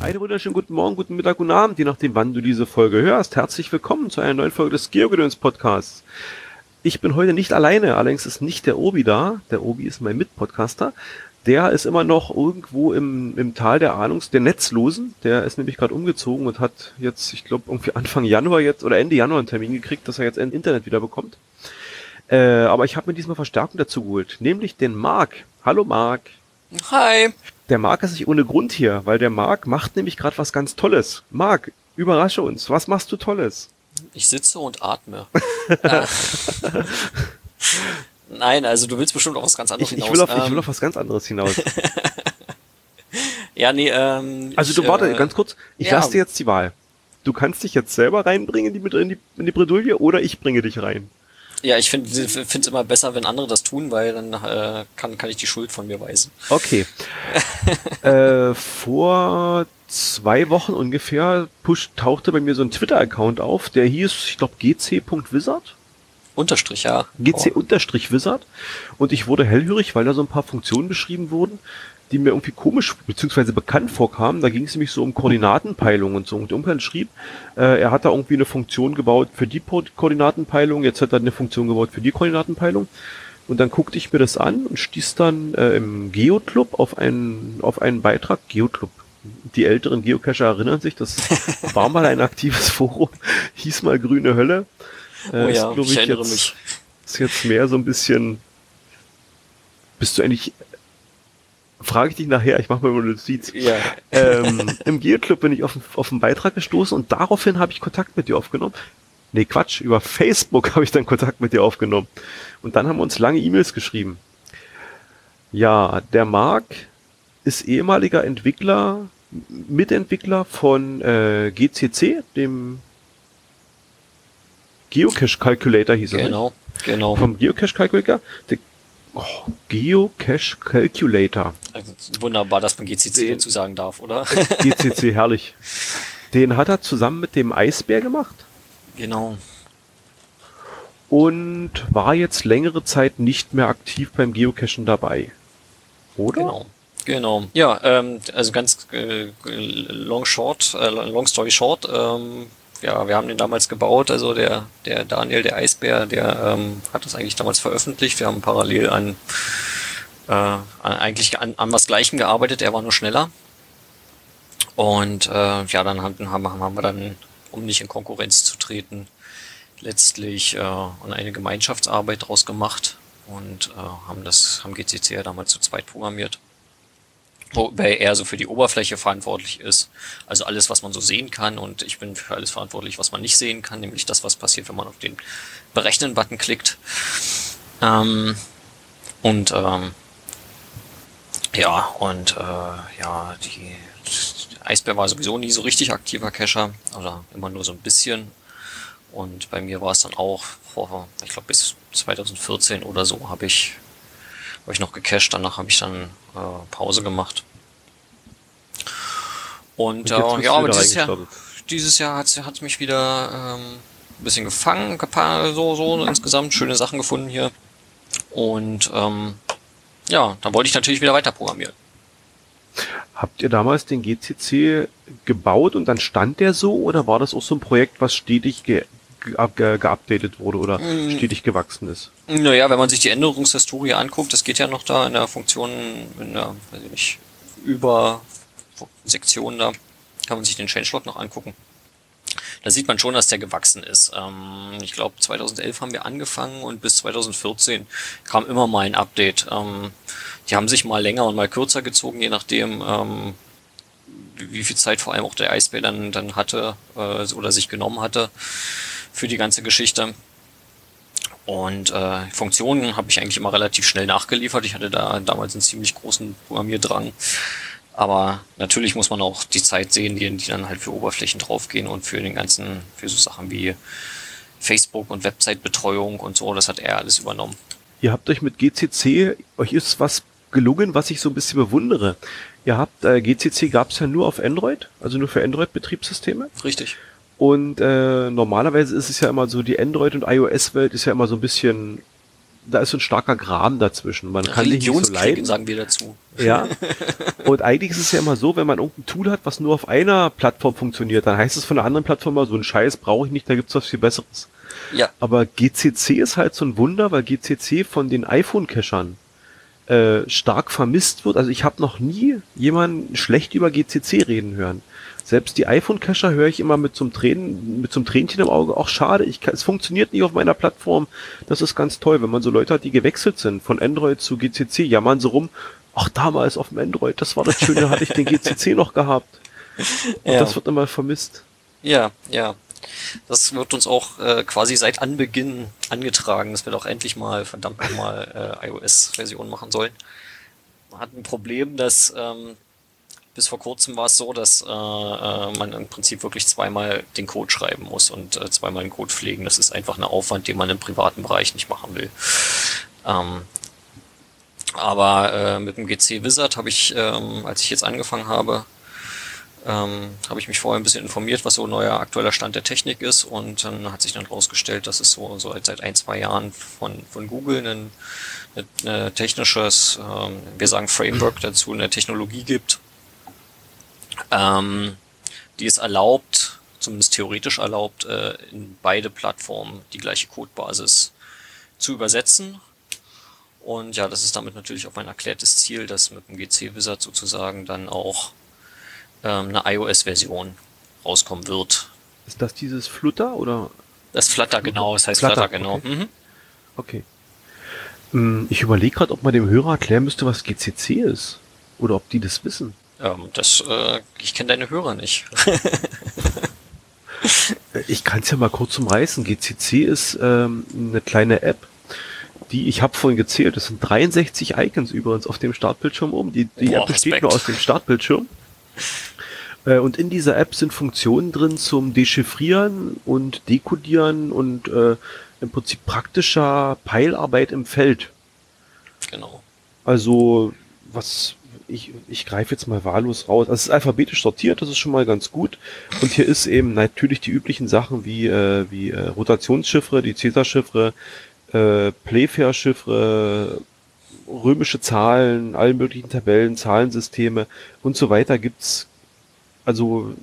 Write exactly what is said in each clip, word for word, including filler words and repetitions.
Einen wunderschönen guten Morgen, guten Mittag, guten Abend, je nachdem, wann du diese Folge hörst. Herzlich willkommen zu einer neuen Folge des GeoGedöns Podcasts. Ich bin heute nicht alleine, allerdings ist nicht der Obi da. Der Obi ist mein Mitpodcaster. Der ist immer noch irgendwo im, im Tal der Ahnungs-, der Netzlosen. Der ist nämlich gerade umgezogen und hat jetzt, ich glaube, irgendwie Anfang Januar jetzt oder Ende Januar einen Termin gekriegt, dass er jetzt ein Internet wieder bekommt. Äh, aber ich habe mir diesmal Verstärkung dazu geholt, nämlich den Marc. Hallo Marc. Hi. Der Marc ist nicht ohne Grund hier, weil der Marc macht nämlich gerade was ganz Tolles. Marc, überrasche uns. Was machst du Tolles? Ich sitze und atme. äh, Nein, also du willst bestimmt auf was ganz anderes ich, hinaus. Ich will, auf, ähm, ich will auf was ganz anderes hinaus. ja, nee, ähm... Also ich, du, warte, äh, ganz kurz. Ich ja. lasse dir jetzt die Wahl. Du kannst dich jetzt selber reinbringen in die, in die, in die Bredouille oder ich bringe dich rein. Ja, ich finde es immer besser, wenn andere das tun, weil dann äh, kann, kann ich die Schuld von mir weisen. Okay. äh, vor zwei Wochen ungefähr push, tauchte bei mir so ein Twitter-Account auf, der hieß, ich glaube, g c punkt wizard. Unterstrich, ja. g c Wizard. Und ich wurde hellhörig, weil da so ein paar Funktionen beschrieben wurden, die mir irgendwie komisch bzw. bekannt vorkamen. Da ging es nämlich so um Koordinatenpeilung und so. Und irgendwann schrieb, äh, er hat da irgendwie eine Funktion gebaut für die Koordinatenpeilung, jetzt hat er eine Funktion gebaut für die Koordinatenpeilung. Und dann guckte ich mir das an und stieß dann äh, im Geoclub auf einen, auf einen Beitrag. Geoclub. Die älteren Geocacher erinnern sich, das war mal ein aktives Forum, hieß mal Grüne Hölle. Äh, oh ja, ist, ich, ich erinnere jetzt, mich. Ist jetzt mehr so ein bisschen, bist du eigentlich, frage ich dich nachher, ich mache mal eine Notiz. Ja. Ähm, Im Geoclub bin ich auf, auf einen Beitrag gestoßen und daraufhin habe ich Kontakt mit dir aufgenommen. Nee, Quatsch, über Facebook habe ich dann Kontakt mit dir aufgenommen. Und dann haben wir uns lange E-Mails geschrieben. Ja, der Marc ist ehemaliger Entwickler, Mitentwickler von äh, G C C, dem Geocache Calculator hieß er. Genau, nicht? genau. Vom Geocache Calculator. Der oh, Geocache Calculator. Also, wunderbar, dass man G C C dazu sagen darf, oder? G C C, herrlich. Den hat er zusammen mit dem Eisbär gemacht. Genau. Und war jetzt längere Zeit nicht mehr aktiv beim Geocachen dabei. Oder? Genau. Genau. Ja, ähm, also ganz äh, long short, äh, long story short, ähm, ja, wir haben den damals gebaut, also der, der Daniel, der Eisbär, der ähm, hat das eigentlich damals veröffentlicht. Wir haben parallel an, äh, an eigentlich an, an was Gleichem gearbeitet, er war nur schneller. Und äh, ja, dann haben, haben, haben wir dann, um nicht in Konkurrenz zu treten, letztlich äh, eine Gemeinschaftsarbeit draus gemacht und äh, haben das, haben G C C ja damals zu zweit programmiert. Wobei er so für die Oberfläche verantwortlich ist. Also alles, was man so sehen kann, und ich bin für alles verantwortlich, was man nicht sehen kann, nämlich das, was passiert, wenn man auf den Berechnen-Button klickt. Ähm, und ähm, ja, und äh, ja, die Eisbär war sowieso nie so richtig aktiver Cacher, oder immer nur so ein bisschen. Und bei mir war es dann auch, vor, ich glaube bis zwanzig vierzehn oder so, habe ich habe ich noch gecached, danach habe ich dann äh, Pause gemacht. Und, äh, ja, aber dieses Jahr, dieses Jahr hat es mich wieder ähm, ein bisschen gefangen, so, so insgesamt schöne Sachen gefunden hier. Und ähm, ja, dann wollte ich natürlich wieder weiter programmieren. Habt ihr damals den G C C gebaut und dann stand der so, oder war das auch so ein Projekt, was stetig ge ge geupdatet wurde oder mm. stetig gewachsen ist? Naja, wenn man sich die Änderungshistorie anguckt, das geht ja noch da in der Funktion, in der, weiß ich nicht, über Sektion da, kann man sich den Changelog noch angucken. Da sieht man schon, dass der gewachsen ist. Ähm, ich glaube, zweitausendelf haben wir angefangen und bis zweitausendvierzehn kam immer mal ein Update. Ähm, die haben sich mal länger und mal kürzer gezogen, je nachdem, ähm, wie viel Zeit vor allem auch der Eisbär dann, dann hatte äh, oder sich genommen hatte für die ganze Geschichte. Und äh, Funktionen habe ich eigentlich immer relativ schnell nachgeliefert. Ich hatte da damals einen ziemlich großen Programmierdrang. Aber natürlich muss man auch die Zeit sehen, die, die dann halt für Oberflächen draufgehen und für den ganzen, für so Sachen wie Facebook und Website-Betreuung und so. Das hat er alles übernommen. Ihr habt euch mit G C C, euch ist was gelungen, was ich so ein bisschen bewundere. Ihr habt, äh, G C C gab es ja nur auf Android, also nur für Android-Betriebssysteme. Richtig. Und äh, normalerweise ist es ja immer so, die Android- und iOS-Welt ist ja immer so ein bisschen da ist so ein starker Graben dazwischen. Man kann dich nicht so leiden. Sagen wir dazu. Ja. Und eigentlich ist es ja immer so, wenn man irgendein Tool hat, was nur auf einer Plattform funktioniert, dann heißt es von der anderen Plattform mal, so einen Scheiß brauche ich nicht, da gibt's was viel Besseres. Ja. Aber G C C ist halt so ein Wunder, weil G C C von den iPhone-Cachern äh, stark vermisst wird. Also ich habe noch nie jemanden schlecht über G C C reden hören. Selbst die iPhone-Cacher höre ich immer mit so einem Tränen, mit so einem Tränchen im Auge, auch schade, ich kann, es funktioniert nicht auf meiner Plattform. Das ist ganz toll, wenn man so Leute hat, die gewechselt sind von Android zu G C C, jammern sie rum, ach damals auf dem Android, das war das Schöne, hatte ich den G C C noch gehabt. Und ja. Das wird immer vermisst. Ja, ja. Das wird uns auch äh, quasi seit Anbeginn angetragen, dass wir doch endlich mal verdammt nochmal äh, iOS-Version machen sollen. Man hat ein Problem, dass ähm, bis vor kurzem war es so, dass äh, äh, man im Prinzip wirklich zweimal den Code schreiben muss und äh, zweimal den Code pflegen. Das ist einfach ein Aufwand, den man im privaten Bereich nicht machen will. Ähm, aber äh, mit dem G C Wizard habe ich, ähm, als ich jetzt angefangen habe, ähm, habe ich mich vorher ein bisschen informiert, was so neuer aktueller Stand der Technik ist, und dann hat sich dann rausgestellt, dass es so, so seit ein, zwei Jahren von, von Google ein, ein, ein technisches, ähm, wir sagen Framework dazu, eine Technologie gibt, ähm, die es erlaubt, zumindest theoretisch erlaubt, äh, in beide Plattformen die gleiche Codebasis zu übersetzen. Und ja, das ist damit natürlich auch mein erklärtes Ziel, dass mit dem G C Wizard sozusagen dann auch ähm, eine iOS-Version rauskommen wird. Ist das dieses Flutter oder? Das Flutter, genau, das heißt Flutter, Flutter genau. Okay. Mhm. Okay. Ich überlege gerade, ob man dem Hörer erklären müsste, was G C C ist. Oder ob die das wissen. Ähm, das, äh, ich kenne deine Hörer nicht. Ich kann es ja mal kurz umreißen. G C C ist ähm, eine kleine App, die, ich habe vorhin gezählt, das sind dreiundsechzig Icons übrigens auf dem Startbildschirm oben. Die, die Boah, App besteht Respekt. Nur aus dem Startbildschirm. Äh, und in dieser App sind Funktionen drin zum Dechiffrieren und Dekodieren und äh, im Prinzip praktischer Peilarbeit im Feld. Genau. Also, was... Ich, ich greife jetzt mal wahllos raus. Also es ist alphabetisch sortiert, das ist schon mal ganz gut. Und hier ist eben natürlich die üblichen Sachen wie, äh, wie äh, Rotationschiffre, die Cäsar-Chiffre, äh, Playfair-Chiffre, römische Zahlen, alle möglichen Tabellen, Zahlensysteme und so weiter gibt's. Also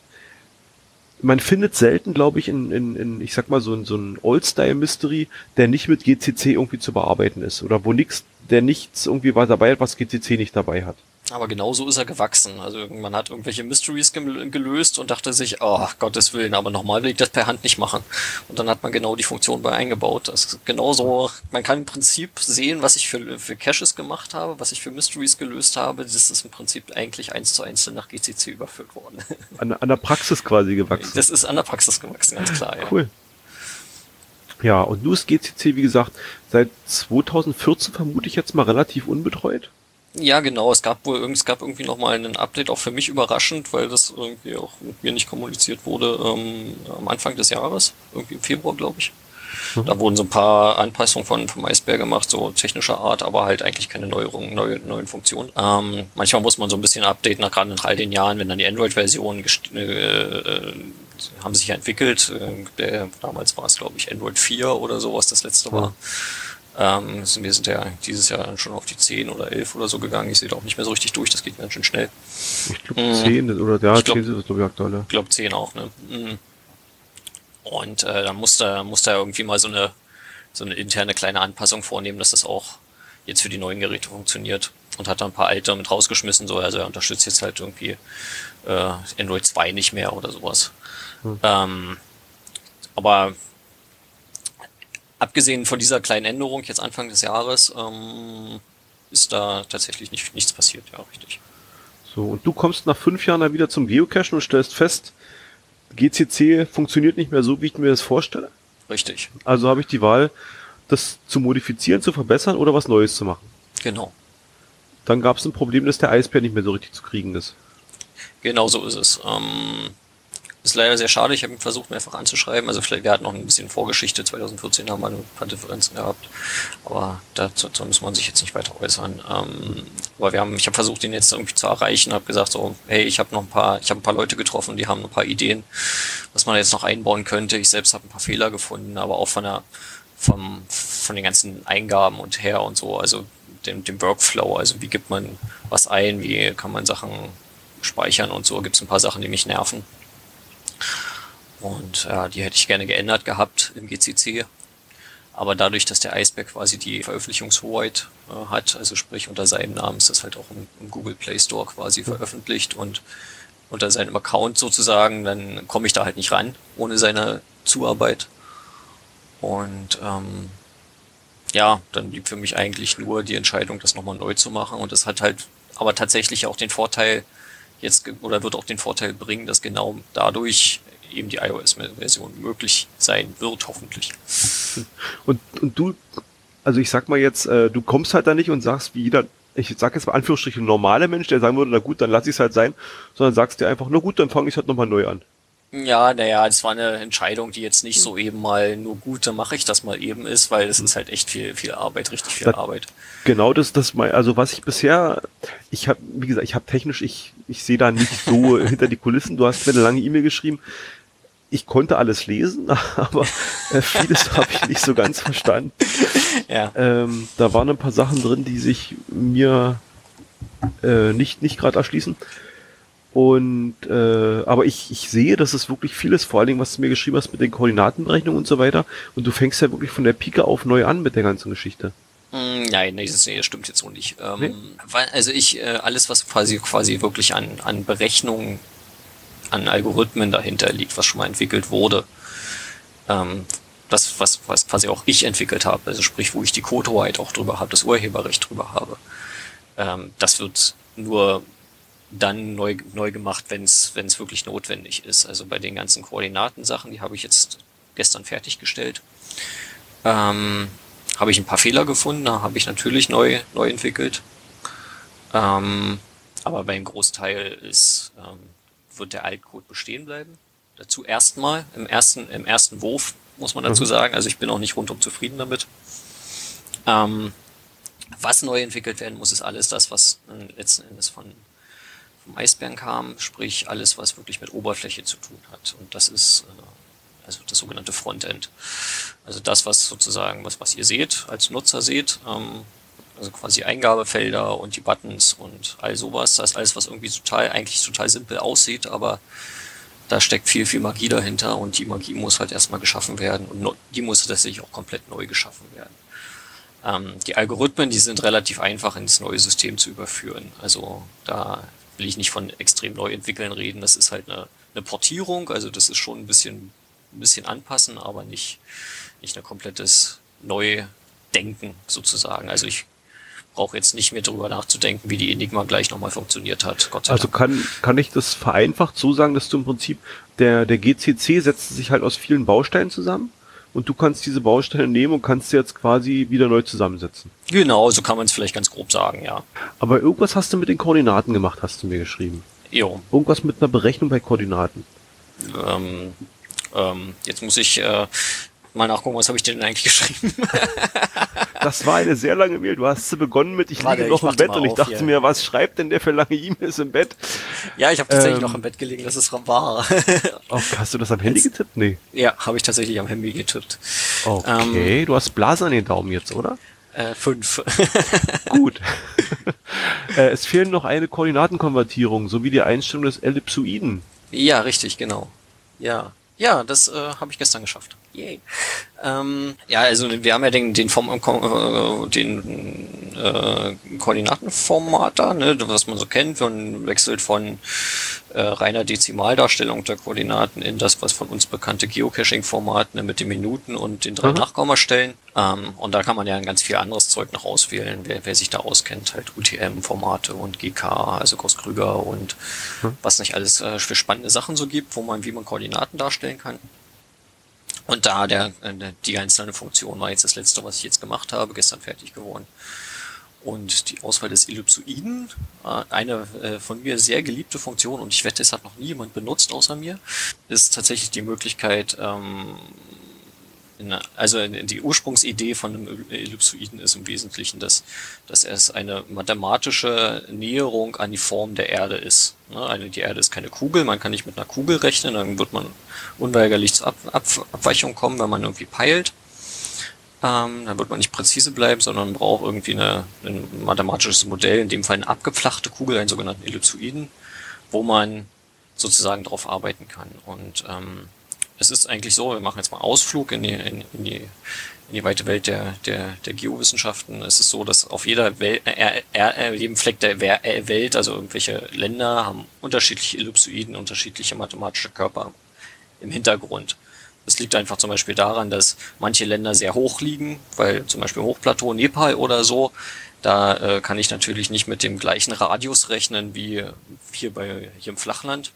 man findet selten, glaube ich, in, in, in, ich sag mal, so, in, so ein Old-Style-Mystery, der nicht mit G C C irgendwie zu bearbeiten ist. Oder wo nichts, der nichts irgendwie was dabei hat, was G C C nicht dabei hat. Aber genau so ist er gewachsen. Also man hat irgendwelche Mysteries gelöst und dachte sich, oh, Gottes Willen, aber nochmal will ich das per Hand nicht machen. Und dann hat man genau die Funktion bei eingebaut. Das ist genauso, man kann im Prinzip sehen, was ich für, für Caches gemacht habe, was ich für Mysteries gelöst habe. Das ist im Prinzip eigentlich eins zu eins nach G C C überführt worden. An, an der Praxis quasi gewachsen. Das ist an der Praxis gewachsen, ganz klar, ja. Cool. Ja, und nun ist G C C, wie gesagt, seit zweitausendvierzehn vermute ich jetzt mal relativ unbetreut. Ja, genau. Es gab wohl es gab irgendwie nochmal ein Update, auch für mich überraschend, weil das irgendwie auch mit mir nicht kommuniziert wurde, ähm, am Anfang des Jahres, irgendwie im Februar, glaube ich. Mhm. Da wurden so ein paar Anpassungen von vom Eisbär gemacht, so technischer Art, aber halt eigentlich keine Neuerungen, neue, neuen Funktionen. Ähm, manchmal muss man so ein bisschen updaten, nach gerade nach all den Jahren, wenn dann die Android-Versionen äh, äh, haben sich ja entwickelt. Äh, der, damals war es, glaube ich, Android vier oder sowas, das letzte war. Mhm. Ähm, wir sind ja dieses Jahr schon auf die zehn oder elf oder so gegangen. Ich sehe da auch nicht mehr so richtig durch, das geht ganz schön schnell. Ich glaube mhm. zehn oder ja, glaub, zehn ist glaube ich aktuell. Ich glaube zehn auch, ne? Mhm. Und äh, dann muss da muss da irgendwie mal so eine so eine interne kleine Anpassung vornehmen, dass das auch jetzt für die neuen Geräte funktioniert. Und hat da ein paar alte mit rausgeschmissen, so, also er unterstützt jetzt halt irgendwie äh, Android zwei nicht mehr oder sowas. Mhm. Ähm, aber abgesehen von dieser kleinen Änderung jetzt Anfang des Jahres, ähm, ist da tatsächlich nicht, nichts passiert, ja, richtig. So, und du kommst nach fünf Jahren dann wieder zum Geocachen und stellst fest, G C C funktioniert nicht mehr so, wie ich mir das vorstelle? Richtig. Also habe ich die Wahl, das zu modifizieren, zu verbessern oder was Neues zu machen. Genau. Dann gab es ein Problem, dass der Eisbär nicht mehr so richtig zu kriegen ist. Genau so ist es. Ähm, ist leider sehr schade. Ich habe ihn versucht, mehrfach anzuschreiben. Also vielleicht, wir hatten noch ein bisschen Vorgeschichte. zweitausendvierzehn haben wir ein paar Differenzen gehabt. Aber dazu, dazu muss man sich jetzt nicht weiter äußern. Ähm, aber wir haben, ich habe versucht, ihn jetzt irgendwie zu erreichen. Habe gesagt so, hey, ich habe noch ein paar, ich habe ein paar Leute getroffen, die haben ein paar Ideen, was man jetzt noch einbauen könnte. Ich selbst habe ein paar Fehler gefunden, aber auch von der vom, von den ganzen Eingaben und her und so, also dem, dem Workflow, also wie gibt man was ein, wie kann man Sachen speichern und so, gibt es ein paar Sachen, die mich nerven. Und ja, die hätte ich gerne geändert gehabt im G C C. Aber dadurch, dass der Eisberg quasi die Veröffentlichungshoheit äh, hat, also sprich unter seinem Namen ist das halt auch im, im Google Play Store quasi veröffentlicht und unter seinem Account sozusagen, dann komme ich da halt nicht ran, ohne seine Zuarbeit. Und ähm, ja, dann blieb für mich eigentlich nur die Entscheidung, das nochmal neu zu machen. Und das hat halt aber tatsächlich auch den Vorteil, jetzt oder wird auch den Vorteil bringen, dass genau dadurch eben die iOS-Version möglich sein wird, hoffentlich. Und, und du, also ich sag mal jetzt, äh, du kommst halt da nicht und sagst, wie jeder, ich sag jetzt mal Anführungsstrichen, normale Mensch, der sagen würde, na gut, dann lass ich es halt sein, sondern sagst dir einfach, na gut, dann fange ich halt nochmal neu an. Ja, naja, das war eine Entscheidung, die jetzt nicht so eben mal nur gut, dann mache ich das mal eben ist, weil es ist halt echt viel, viel Arbeit, richtig viel Das, Arbeit. Genau, das, das mal, also was ich bisher, ich habe, wie gesagt, ich habe technisch, ich, ich sehe da nicht so hinter die Kulissen. Du hast mir eine lange E-Mail geschrieben. Ich konnte alles lesen, aber äh, vieles habe ich nicht so ganz verstanden. Ja. Ähm, da waren ein paar Sachen drin, die sich mir äh, nicht nicht gerade erschließen. Und äh, aber ich, ich sehe, dass es wirklich vieles, vor allen Dingen, was du mir geschrieben hast mit den Koordinatenberechnungen und so weiter. Und du fängst ja wirklich von der Pike auf neu an mit der ganzen Geschichte. Nein, nee, das nee, stimmt jetzt so nicht. Ähm, Nee? weil, also ich, äh, alles, was quasi quasi wirklich an, an Berechnungen, an Algorithmen dahinter liegt, was schon mal entwickelt wurde, ähm, das, was, was quasi auch ich entwickelt habe, also sprich, wo ich die Codehoheit auch drüber habe, das Urheberrecht drüber habe, ähm, das wird nur dann neu, neu gemacht, wenn es wenn es wirklich notwendig ist. Also bei den ganzen Koordinatensachen, die habe ich jetzt gestern fertiggestellt. Ähm, habe ich ein paar Fehler gefunden, da habe ich natürlich neu neu entwickelt. Ähm, aber beim Großteil ist ähm, wird der Altcode bestehen bleiben. Dazu erstmal im ersten im ersten Wurf muss man dazu Mhm. sagen. Also ich bin auch nicht rundum zufrieden damit. Ähm, was neu entwickelt werden muss, ist alles das, was äh, letzten Endes von vom Eisbären kam, sprich alles, was wirklich mit Oberfläche zu tun hat. Und das ist äh, also das sogenannte Frontend. Also das, was sozusagen, was, was ihr seht, als Nutzer seht, ähm, also quasi Eingabefelder und die Buttons und all sowas. Das ist alles, was irgendwie total, eigentlich total simpel aussieht, aber da steckt viel, viel Magie dahinter und die Magie muss halt erstmal geschaffen werden und no, die muss tatsächlich auch komplett neu geschaffen werden. Ähm, die Algorithmen, die sind relativ einfach ins neue System zu überführen. Also da will ich nicht von extrem neu entwickeln reden. Das ist halt eine, eine Portierung, also das ist schon ein bisschen, ein bisschen anpassen, aber nicht, nicht ein komplettes Neudenken sozusagen. Also ich brauche jetzt nicht mehr darüber nachzudenken, wie die Enigma gleich nochmal funktioniert hat. Gott sei Also Dank. kann, kann ich das vereinfacht so sagen, dass du im Prinzip, der, der G C C setzt sich halt aus vielen Bausteinen zusammen und du kannst diese Bausteine nehmen und kannst sie jetzt quasi wieder neu zusammensetzen. Genau, so kann man es vielleicht ganz grob sagen, ja. Aber irgendwas hast du mit den Koordinaten gemacht, hast du mir geschrieben. Jo. Irgendwas mit einer Berechnung bei Koordinaten. Ähm, ähm, jetzt muss ich äh, mal nachgucken, was habe ich denn eigentlich geschrieben? Das war eine sehr lange Mail. Du hast sie begonnen mit, ich Warte, liege noch ich mach im die Bett mal und ich auf dachte hier. mir, was schreibt denn der für lange E-Mails im Bett? Ja, ich habe tatsächlich Ähm. noch im Bett gelegen, das ist wahr. Oh, hast du das am Handy getippt? Nee. Ja, habe ich tatsächlich am Handy getippt. Okay, du hast Blasen an den Daumen jetzt, oder? Äh, fünf. Gut. äh, es fehlen noch eine Koordinatenkonvertierung sowie die Einstellung des Ellipsoiden. Ja, richtig, genau. Ja, ja, das äh, habe ich gestern geschafft. Yay. Ähm, ja, also wir haben ja den den, Form, äh, den äh, Koordinatenformater, ne, was man so kennt. Man wechselt von äh, reiner Dezimaldarstellung der Koordinaten in das, was von uns bekannte Geocaching-Format, ne, mit den Minuten und den drei Mhm. Nachkommastellen. Ähm, und da kann man ja ganz viel anderes Zeug noch auswählen, wer, wer sich da auskennt, halt U T M-Formate und G K, also Gauss-Krüger und Mhm. was nicht alles äh, für spannende Sachen so gibt, wo man, wie man Koordinaten darstellen kann. Und da der, äh, die einzelne Funktion war jetzt das letzte, was ich jetzt gemacht habe, gestern fertig geworden. Und die Auswahl des Ellipsoiden, äh, eine äh, von mir sehr geliebte Funktion, und ich wette, es hat noch nie jemand benutzt außer mir, ist tatsächlich die Möglichkeit, ähm, in, also die Ursprungsidee von einem Ellipsoiden ist im Wesentlichen, dass, dass es eine mathematische Näherung an die Form der Erde ist. Ne, eine, die Erde ist keine Kugel, man kann nicht mit einer Kugel rechnen, dann wird man unweigerlich zur Ab, Ab, Abweichung kommen, wenn man irgendwie peilt. Ähm, dann wird man nicht präzise bleiben, sondern man braucht irgendwie eine, ein mathematisches Modell, in dem Fall eine abgeflachte Kugel, einen sogenannten Ellipsoiden, wo man sozusagen drauf arbeiten kann. Und ähm, es ist eigentlich so, wir machen jetzt mal Ausflug in die, in, in die, in die weite Welt der, der, der Geowissenschaften. Es ist so, dass auf jeder Welt, äh, äh, jedem Fleck der Welt, also irgendwelche Länder, haben unterschiedliche Ellipsoiden, unterschiedliche mathematische Körper im Hintergrund. Das liegt einfach zum Beispiel daran, dass manche Länder sehr hoch liegen, weil zum Beispiel Hochplateau Nepal oder so, da äh, kann ich natürlich nicht mit dem gleichen Radius rechnen wie hier bei hier im Flachland.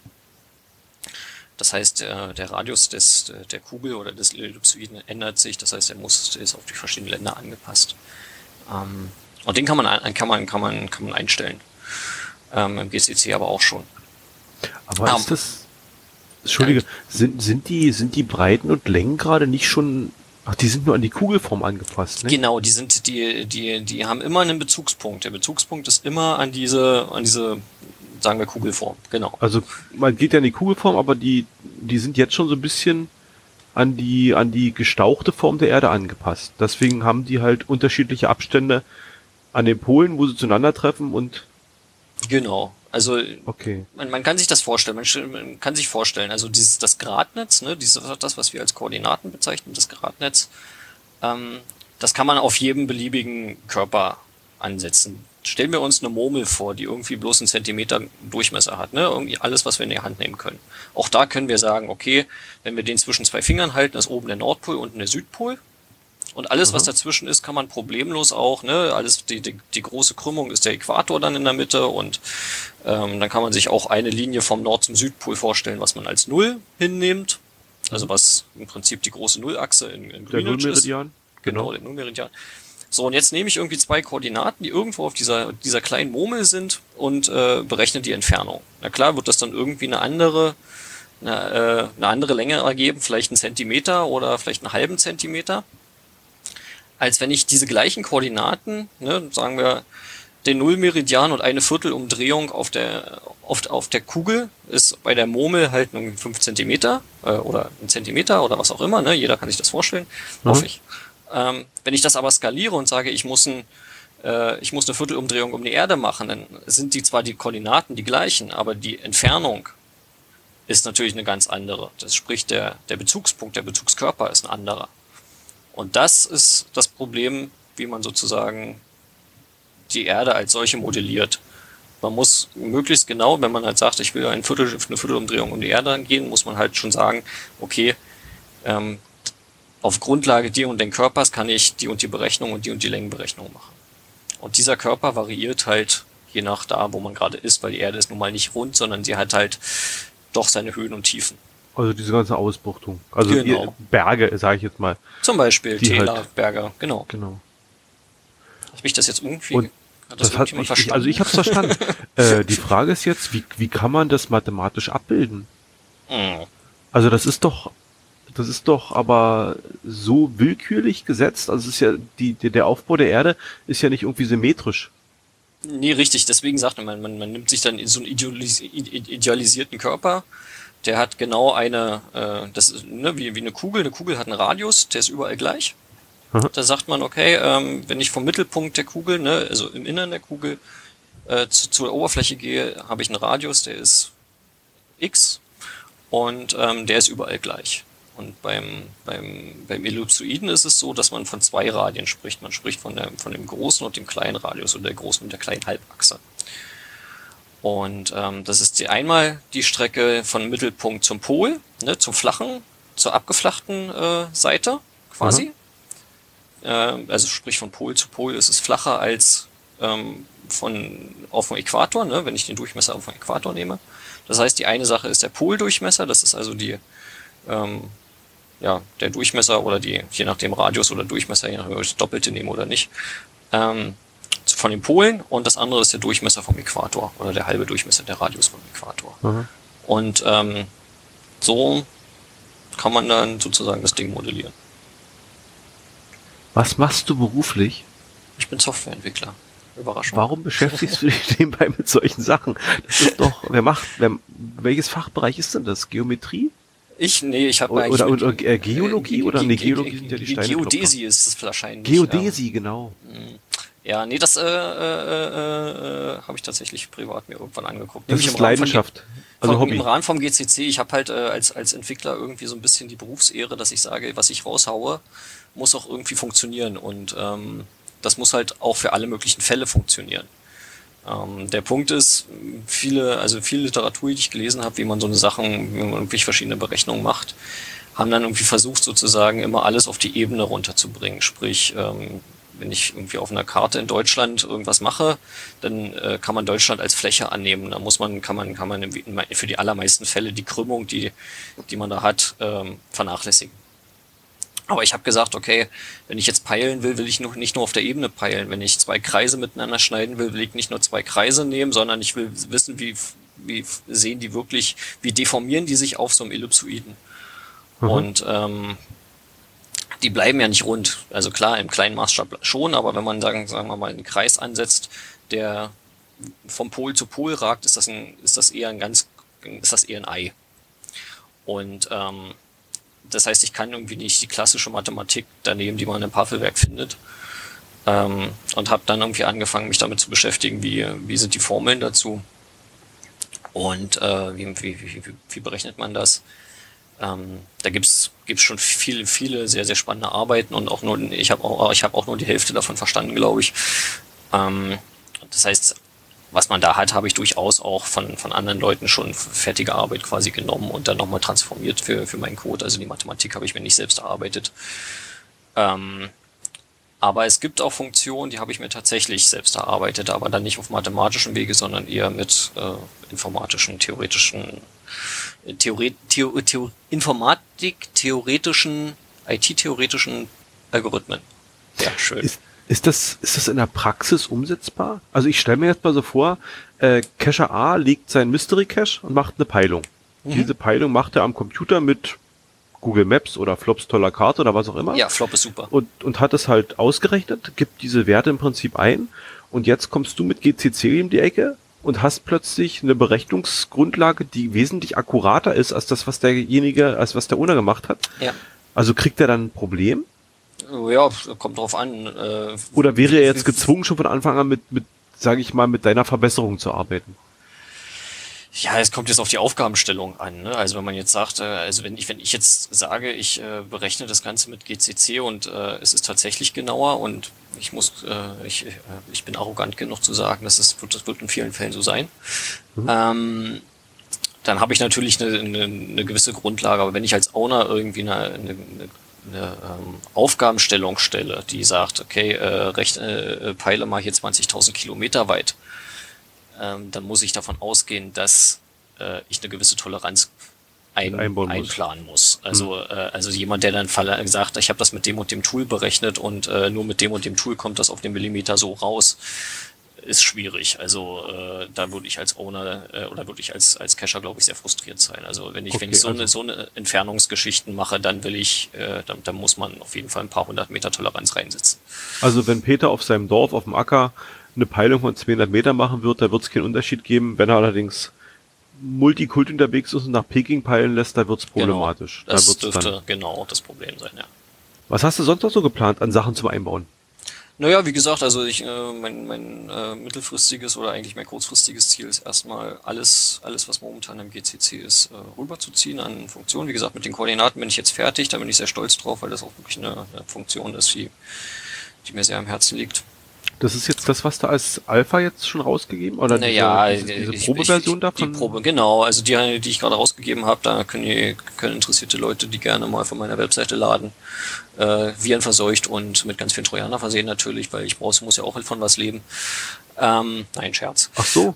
Das heißt, äh, der Radius des der Kugel oder des Ellipsoiden ändert sich. Das heißt, er muss der ist auf die verschiedenen Länder angepasst. Ähm, und den kann man kann man kann man kann man einstellen. Ähm, Im G C C aber auch schon. Aber um, ist das Entschuldige, sind, sind die, sind die Breiten und Längen gerade nicht schon, ach, die sind nur an die Kugelform angepasst, ne? Genau, die sind, die, die, die haben immer einen Bezugspunkt. Der Bezugspunkt ist immer an diese, an diese, sagen wir, Kugelform, genau. Also, man geht ja an die Kugelform, aber die, die sind jetzt schon so ein bisschen an die, an die gestauchte Form der Erde angepasst. Deswegen haben die halt unterschiedliche Abstände an den Polen, wo sie zueinander treffen und. Genau. Also okay. man, man kann sich das vorstellen, man, man kann sich vorstellen, also dieses das Gradnetz, ne, dieses das, was wir als Koordinaten bezeichnen, das Gradnetz, ähm, das kann man auf jedem beliebigen Körper ansetzen. Stellen wir uns eine Murmel vor, die irgendwie bloß einen Zentimeter Durchmesser hat, ne, irgendwie alles, was wir in die Hand nehmen können. Auch da können wir sagen, okay, wenn wir den zwischen zwei Fingern halten, ist oben der Nordpol, unten der Südpol. Und alles, mhm. was dazwischen ist, kann man problemlos auch, ne, alles, die, die, die große Krümmung ist der Äquator dann in der Mitte und ähm, dann kann man sich auch eine Linie vom Nord zum Südpol vorstellen, was man als Null hinnimmt. Also was im Prinzip die große Nullachse in, in Greenwich ist. Genau, genau, der Nullmeridian. So, und jetzt nehme ich irgendwie zwei Koordinaten, die irgendwo auf dieser, dieser kleinen Murmel sind und äh, berechne die Entfernung. Na klar, wird das dann irgendwie eine andere, eine, äh, eine andere Länge ergeben, vielleicht einen Zentimeter oder vielleicht einen halben Zentimeter, als wenn ich diese gleichen Koordinaten, ne, sagen wir, den Nullmeridian und eine Viertelumdrehung auf der, auf, auf der Kugel ist bei der Murmel halt nur fünf Zentimeter, äh, oder ein Zentimeter oder was auch immer, ne, jeder kann sich das vorstellen, mhm. hoffe ich. Ähm, wenn ich das aber skaliere und sage, ich muss ein, äh, ich muss eine Viertelumdrehung um die Erde machen, dann sind die zwar die Koordinaten die gleichen, aber die Entfernung ist natürlich eine ganz andere. Das spricht der, der Bezugspunkt, der Bezugskörper ist ein anderer. Und das ist das Problem, wie man sozusagen die Erde als solche modelliert. Man muss möglichst genau, wenn man halt sagt, ich will ein Viertel, eine Viertelumdrehung um die Erde gehen, muss man halt schon sagen, okay, ähm, auf Grundlage die und den Körpers kann ich die und die Berechnung und die und die Längenberechnung machen. Und dieser Körper variiert halt je nach da, wo man gerade ist, weil die Erde ist nun mal nicht rund, sondern sie hat halt doch seine Höhen und Tiefen. Also diese ganze Ausbuchtung. Also genau. Berge, sage ich jetzt mal. Zum Beispiel Täler, halt, Berge, genau. Genau. Habe ich das jetzt irgendwie... Und hat das das hat ich, ich, also ich habe es verstanden. äh, die Frage ist jetzt, wie, wie kann man das mathematisch abbilden? Mhm. Also das ist doch, das ist doch aber so willkürlich gesetzt. Also es ist ja die, der Aufbau der Erde ist ja nicht irgendwie symmetrisch. Nee, richtig. Deswegen sagt man, man, man nimmt sich dann so einen idealis- idealisierten Körper. Der hat genau eine, äh, das ist ne, wie, wie eine Kugel. Eine Kugel hat einen Radius, der ist überall gleich. Mhm. Da sagt man, okay, ähm, wenn ich vom Mittelpunkt der Kugel, ne, also im Innern der Kugel, äh, zu, zur Oberfläche gehe, habe ich einen Radius, der ist x und ähm, der ist überall gleich. Und beim, beim, beim Ellipsoiden ist es so, dass man von zwei Radien spricht. Man spricht von, der, von dem großen und dem kleinen Radius oder der großen und der kleinen Halbachse. Und ähm, das ist die, einmal die Strecke von Mittelpunkt zum Pol, ne, zum flachen, zur abgeflachten äh, Seite quasi. Mhm. Äh, also sprich von Pol zu Pol ist es flacher als ähm, von auf dem Äquator, ne, wenn ich den Durchmesser auf dem Äquator nehme. Das heißt, die eine Sache ist der Poldurchmesser, das ist also die ähm, ja der Durchmesser oder die, je nachdem Radius oder Durchmesser, je nachdem, ob ich das Doppelte nehme oder nicht. Ähm, von den Polen und das andere ist der Durchmesser vom Äquator oder der halbe Durchmesser, der Radius vom Äquator. Mhm. Und ähm, so kann man dann sozusagen das Ding modellieren. Was machst du beruflich? Ich bin Softwareentwickler. Überraschung. Warum beschäftigst du dich nebenbei mit solchen Sachen? Das ist doch, wer macht, wer, welches Fachbereich ist denn das? Geometrie? Ich? Nee, ich habe Oder, oder, oder äh, Geologie? Äh, oder nee, Geologie sind ja die Steine. Geodäsie ist es wahrscheinlich. Geodäsie, ja. Genau. Ja, nee, das äh, äh, äh, habe ich tatsächlich privat mir irgendwann angeguckt. Das Nämlich ist Leidenschaft. Von, also Hobby. Im Rahmen vom G C C, ich habe halt äh, als, als Entwickler irgendwie so ein bisschen die Berufsehre, dass ich sage, was ich raushaue, muss auch irgendwie funktionieren. Und ähm, das muss halt auch für alle möglichen Fälle funktionieren. Ähm, der Punkt ist, viele, also viel Literatur, die ich gelesen habe, wie man so eine Sachen, wie man irgendwie verschiedene Berechnungen macht, haben dann irgendwie versucht, sozusagen immer alles auf die Ebene runterzubringen. Sprich, ähm, wenn ich irgendwie auf einer Karte in Deutschland irgendwas mache, dann äh, kann man Deutschland als Fläche annehmen. Da muss man, kann man, kann man für die allermeisten Fälle die Krümmung, die, die man da hat, ähm, vernachlässigen. Aber ich habe gesagt, okay, wenn ich jetzt peilen will, will ich nur, nicht nur auf der Ebene peilen. Wenn ich zwei Kreise miteinander schneiden will, will ich nicht nur zwei Kreise nehmen, sondern ich will wissen, wie, wie sehen die wirklich, wie deformieren die sich auf so einem Ellipsoiden. Mhm. Und ähm, die bleiben ja nicht rund. Also klar, im kleinen Maßstab schon, aber wenn man sagen, sagen wir mal einen Kreis ansetzt, der vom Pol zu Pol ragt, ist das ein, ist das eher ein ganz, ist das eher ein Ei. Und ähm, das heißt, ich kann irgendwie nicht die klassische Mathematik daneben, die man im Pafelwerk findet. Ähm, und habe dann irgendwie angefangen, mich damit zu beschäftigen, wie, wie sind die Formeln dazu und äh, wie, wie, wie, wie berechnet man das. Ähm, da gibt's gibt's schon viele, viele sehr, sehr spannende Arbeiten und auch nur, ich habe auch, ich habe auch nur die Hälfte davon verstanden, glaube ich. Ähm, das heißt, was man da hat, habe ich durchaus auch von, von anderen Leuten schon fertige Arbeit quasi genommen und dann nochmal transformiert für, für meinen Code. Also die Mathematik habe ich mir nicht selbst erarbeitet. Ähm, aber es gibt auch Funktionen, die habe ich mir tatsächlich selbst erarbeitet, aber dann nicht auf mathematischen Wege, sondern eher mit äh, informatischen, theoretischen, Theoret, Theo, Theo, Informatik, theoretischen, I T-theoretischen Algorithmen. Sehr schön. Ist Ist das, ist das in der Praxis umsetzbar? Also ich stelle mir jetzt mal so vor, äh, Cacher A legt sein Mystery Cache und macht eine Peilung. Mhm. Diese Peilung macht er am Computer mit Google Maps oder Flops toller Karte oder was auch immer. Ja, Flop ist super. Und, und hat es halt ausgerechnet, gibt diese Werte im Prinzip ein und jetzt kommst du mit G C C um die Ecke und hast plötzlich eine Berechnungsgrundlage, die wesentlich akkurater ist als das, was derjenige, als was der Owner gemacht hat. Ja. Also kriegt er dann ein Problem? Ja, kommt drauf an. Äh, Oder wäre er jetzt gezwungen, schon von Anfang an mit, mit, sage ich mal, mit deiner Verbesserung zu arbeiten? Ja, es kommt jetzt auf die Aufgabenstellung an. Ne? Also wenn man jetzt sagt, äh, also wenn ich, wenn ich jetzt sage, ich äh, berechne das Ganze mit G C C und äh, es ist tatsächlich genauer und ich muss, äh, ich, äh, ich bin arrogant genug zu sagen, dass es wird, das wird in vielen Fällen so sein. Mhm. Ähm, dann habe ich natürlich eine, eine, eine gewisse Grundlage. Aber wenn ich als Owner irgendwie eine, eine, eine eine ähm, Aufgabenstellung stelle, die sagt, okay, äh, recht, äh, peile mal hier zwanzigtausend Kilometer weit, ähm, dann muss ich davon ausgehen, dass äh, ich eine gewisse Toleranz ein, einplanen muss. muss. Also, hm. äh, also jemand, der dann sagt, ich habe das mit dem und dem Tool berechnet und äh, nur mit dem und dem Tool kommt das auf den Millimeter so raus, ist schwierig. Also äh, da würde ich als Owner äh, oder würde ich als als Cacher, glaube ich, sehr frustriert sein. Also wenn ich okay, wenn ich so also eine so eine Entfernungsgeschichten mache, dann will ich, äh, dann, dann muss man auf jeden Fall ein paar hundert Meter Toleranz reinsetzen. Also wenn Peter auf seinem Dorf auf dem Acker eine Peilung von zweihundert Meter machen wird, da wird es keinen Unterschied geben. Wenn er allerdings Multikult unterwegs ist und nach Peking peilen lässt, da wird es problematisch. Genau, das da wird's dürfte dann genau das Problem sein, ja. Was hast du sonst noch so geplant an Sachen zum Einbauen? Naja, wie gesagt, also ich, äh, mein, mein äh, mittelfristiges oder eigentlich mein kurzfristiges Ziel ist erstmal alles, alles was momentan im G C C ist, äh, rüberzuziehen an Funktionen. Wie gesagt, mit den Koordinaten bin ich jetzt fertig, da bin ich sehr stolz drauf, weil das auch wirklich eine, eine Funktion ist, die, die mir sehr am Herzen liegt. Das ist jetzt das, was du als Alpha jetzt schon rausgegeben? Oder naja, diese, diese, diese Probeversion ich, davon? Die Probe, genau. Also die, die ich gerade rausgegeben habe, da können, die, können interessierte Leute die gerne mal von meiner Webseite laden. Äh, virenverseucht und mit ganz vielen Trojaner versehen natürlich, weil ich brauche, muss ja auch von was leben. Ähm, nein, Scherz. Ach so.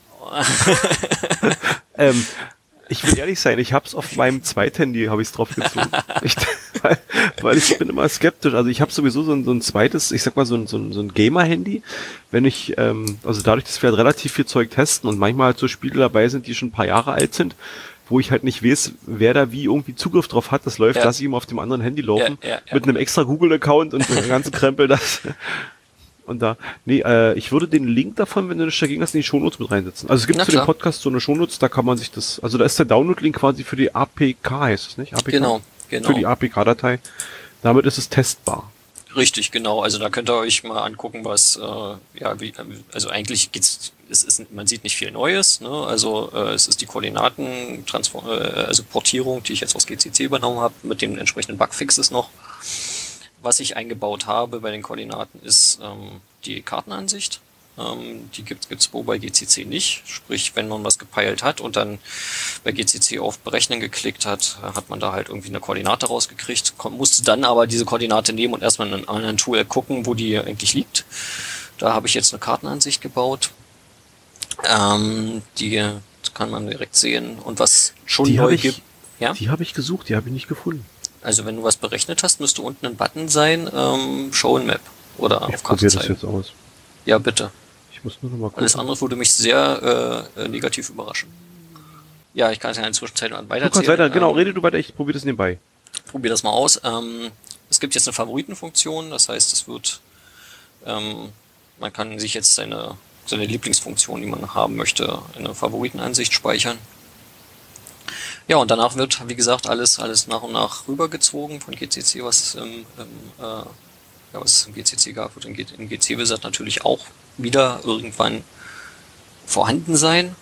ähm, ich will ehrlich sein, ich hab's auf meinem Zweithandy, habe ich's drauf gezogen. ich, weil, weil ich bin immer skeptisch. Also ich habe sowieso so ein, so ein zweites, ich sag mal so ein, so ein, so ein Gamer-Handy. Wenn ich, ähm, also dadurch, dass wir halt relativ viel Zeug testen und manchmal halt so Spiele dabei sind, die schon ein paar Jahre alt sind, wo ich halt nicht weiß, wer da wie irgendwie Zugriff drauf hat, das läuft, ja. lasse ich ihm auf dem anderen Handy laufen, ja, ja, ja. mit einem extra Google-Account und dem ganzen Krempel, das Und da, nee, äh, ich würde den Link davon, wenn du nicht dagegen hast, in die Shownotes mit reinsetzen. Also es gibt Na zu klar. dem Podcast so eine Shownotes, da kann man sich das, also da ist der Download-Link quasi für die A P K, heißt es nicht? A P K? Genau, genau. Für die A P K-Datei. Damit ist es testbar. Richtig, genau. Also da könnt ihr euch mal angucken, was, äh, ja, wie, also eigentlich geht's, es ist, man sieht nicht viel Neues, ne? Also äh, es ist die Koordinatentransform, äh, also Portierung, die ich jetzt aus G C C übernommen habe, mit den entsprechenden Bugfixes noch. Was ich eingebaut habe bei den Koordinaten ist ähm, die Kartenansicht. Ähm, die gibt es wo bei G C C nicht. Sprich, wenn man was gepeilt hat und dann bei G C C auf Berechnen geklickt hat, hat man da halt irgendwie eine Koordinate rausgekriegt, musste dann aber diese Koordinate nehmen und erstmal in einem anderen Tool gucken, wo die eigentlich liegt. Da habe ich jetzt eine Kartenansicht gebaut. Ähm, die kann man direkt sehen. Und was schon Die neu habe ich, gibt. Ja? die habe ich gesucht, die habe ich nicht gefunden. Also wenn du was berechnet hast, müsste unten ein Button sein, ähm, Show in Map oder Ich auf probiere Karte das zeigen. jetzt aus. Ja, bitte. Ich muss nur noch mal gucken. Alles andere würde mich sehr äh, negativ überraschen. Ja, ich kann es ja in der Zwischenzeit Du kannst weiterzählen. weiter, genau, ähm, rede du weiter, ich probiere das nebenbei. Probier das mal aus. Ähm, es gibt jetzt eine Favoritenfunktion, das heißt, es wird, ähm, man kann sich jetzt seine, seine Lieblingsfunktion, die man haben möchte, in einer Favoritenansicht speichern. Ja, und danach wird, wie gesagt, alles, alles nach und nach rübergezogen von G C C, was im, im, äh, ja, was es im G C C gab, wird im G C-Wizard natürlich auch wieder irgendwann vorhanden sein.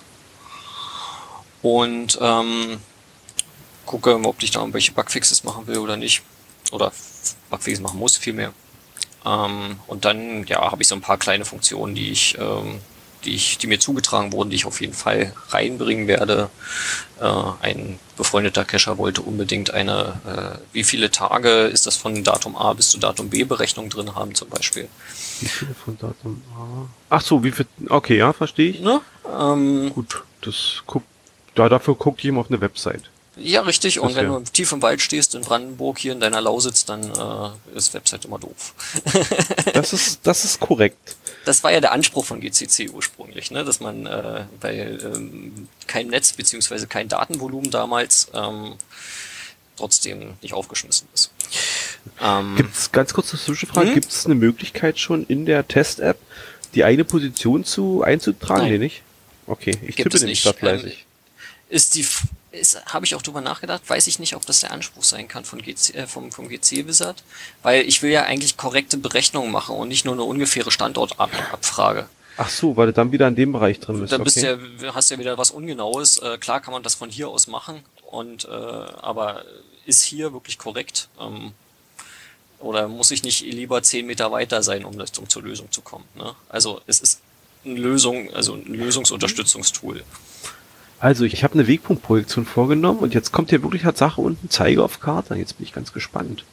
Und ähm, gucke, ob ich da irgendwelche Bugfixes machen will oder nicht. Oder Bugfixes machen muss, vielmehr. Ähm, und dann, ja, habe ich so ein paar kleine Funktionen, die ich, ähm, die ich, die mir zugetragen wurden, die ich auf jeden Fall reinbringen werde. Äh, ein befreundeter Cacher wollte unbedingt eine, äh, wie viele Tage ist das von Datum A bis zu Datum B Berechnung drin haben, zum Beispiel. Wie viele von Datum A? Ach so, wie viel, okay, ja, verstehe ich. Ne? Ähm, Gut, das guckt, da, dafür guckt jemand auf eine Website. Ja, richtig. Und Das wenn ja. du tief im Wald stehst, in Brandenburg, hier in deiner Lausitz, dann äh, ist Website immer doof. Das ist, das ist korrekt. Das war ja der Anspruch von G C C ursprünglich, ne? Dass man äh, bei ähm, kein Netz beziehungsweise kein Datenvolumen damals ähm, trotzdem nicht aufgeschmissen ist. Ähm, Gibt es, ganz kurz eine Zwischenfrage, hm? gibt es eine Möglichkeit schon in der Test-App, die eigene Position zu einzutragen? Nein. Nee, nicht? Okay, ich Gibt tippe es nämlich nicht. da fleißig. ist die ist, habe ich auch drüber nachgedacht, weiß ich nicht, ob das der Anspruch sein kann von G C, äh, vom, vom G C-Wizard, weil ich will ja eigentlich korrekte Berechnungen machen und nicht nur eine ungefähre Standortabfrage. Ach so, weil du dann wieder in dem Bereich drin bist. Dann bist okay. ja, hast ja wieder was Ungenaues. Äh, klar kann man das von hier aus machen, und äh, aber ist hier wirklich korrekt? Ähm, oder muss ich nicht lieber zehn Meter weiter sein, um, das, um zur Lösung zu kommen? Ne? Also es ist eine Lösung, also ein Lösungsunterstützungstool. Also, ich habe eine Wegpunktprojektion vorgenommen und jetzt kommt hier wirklich Tatsache unten Zeiger auf Karte. Jetzt bin ich ganz gespannt.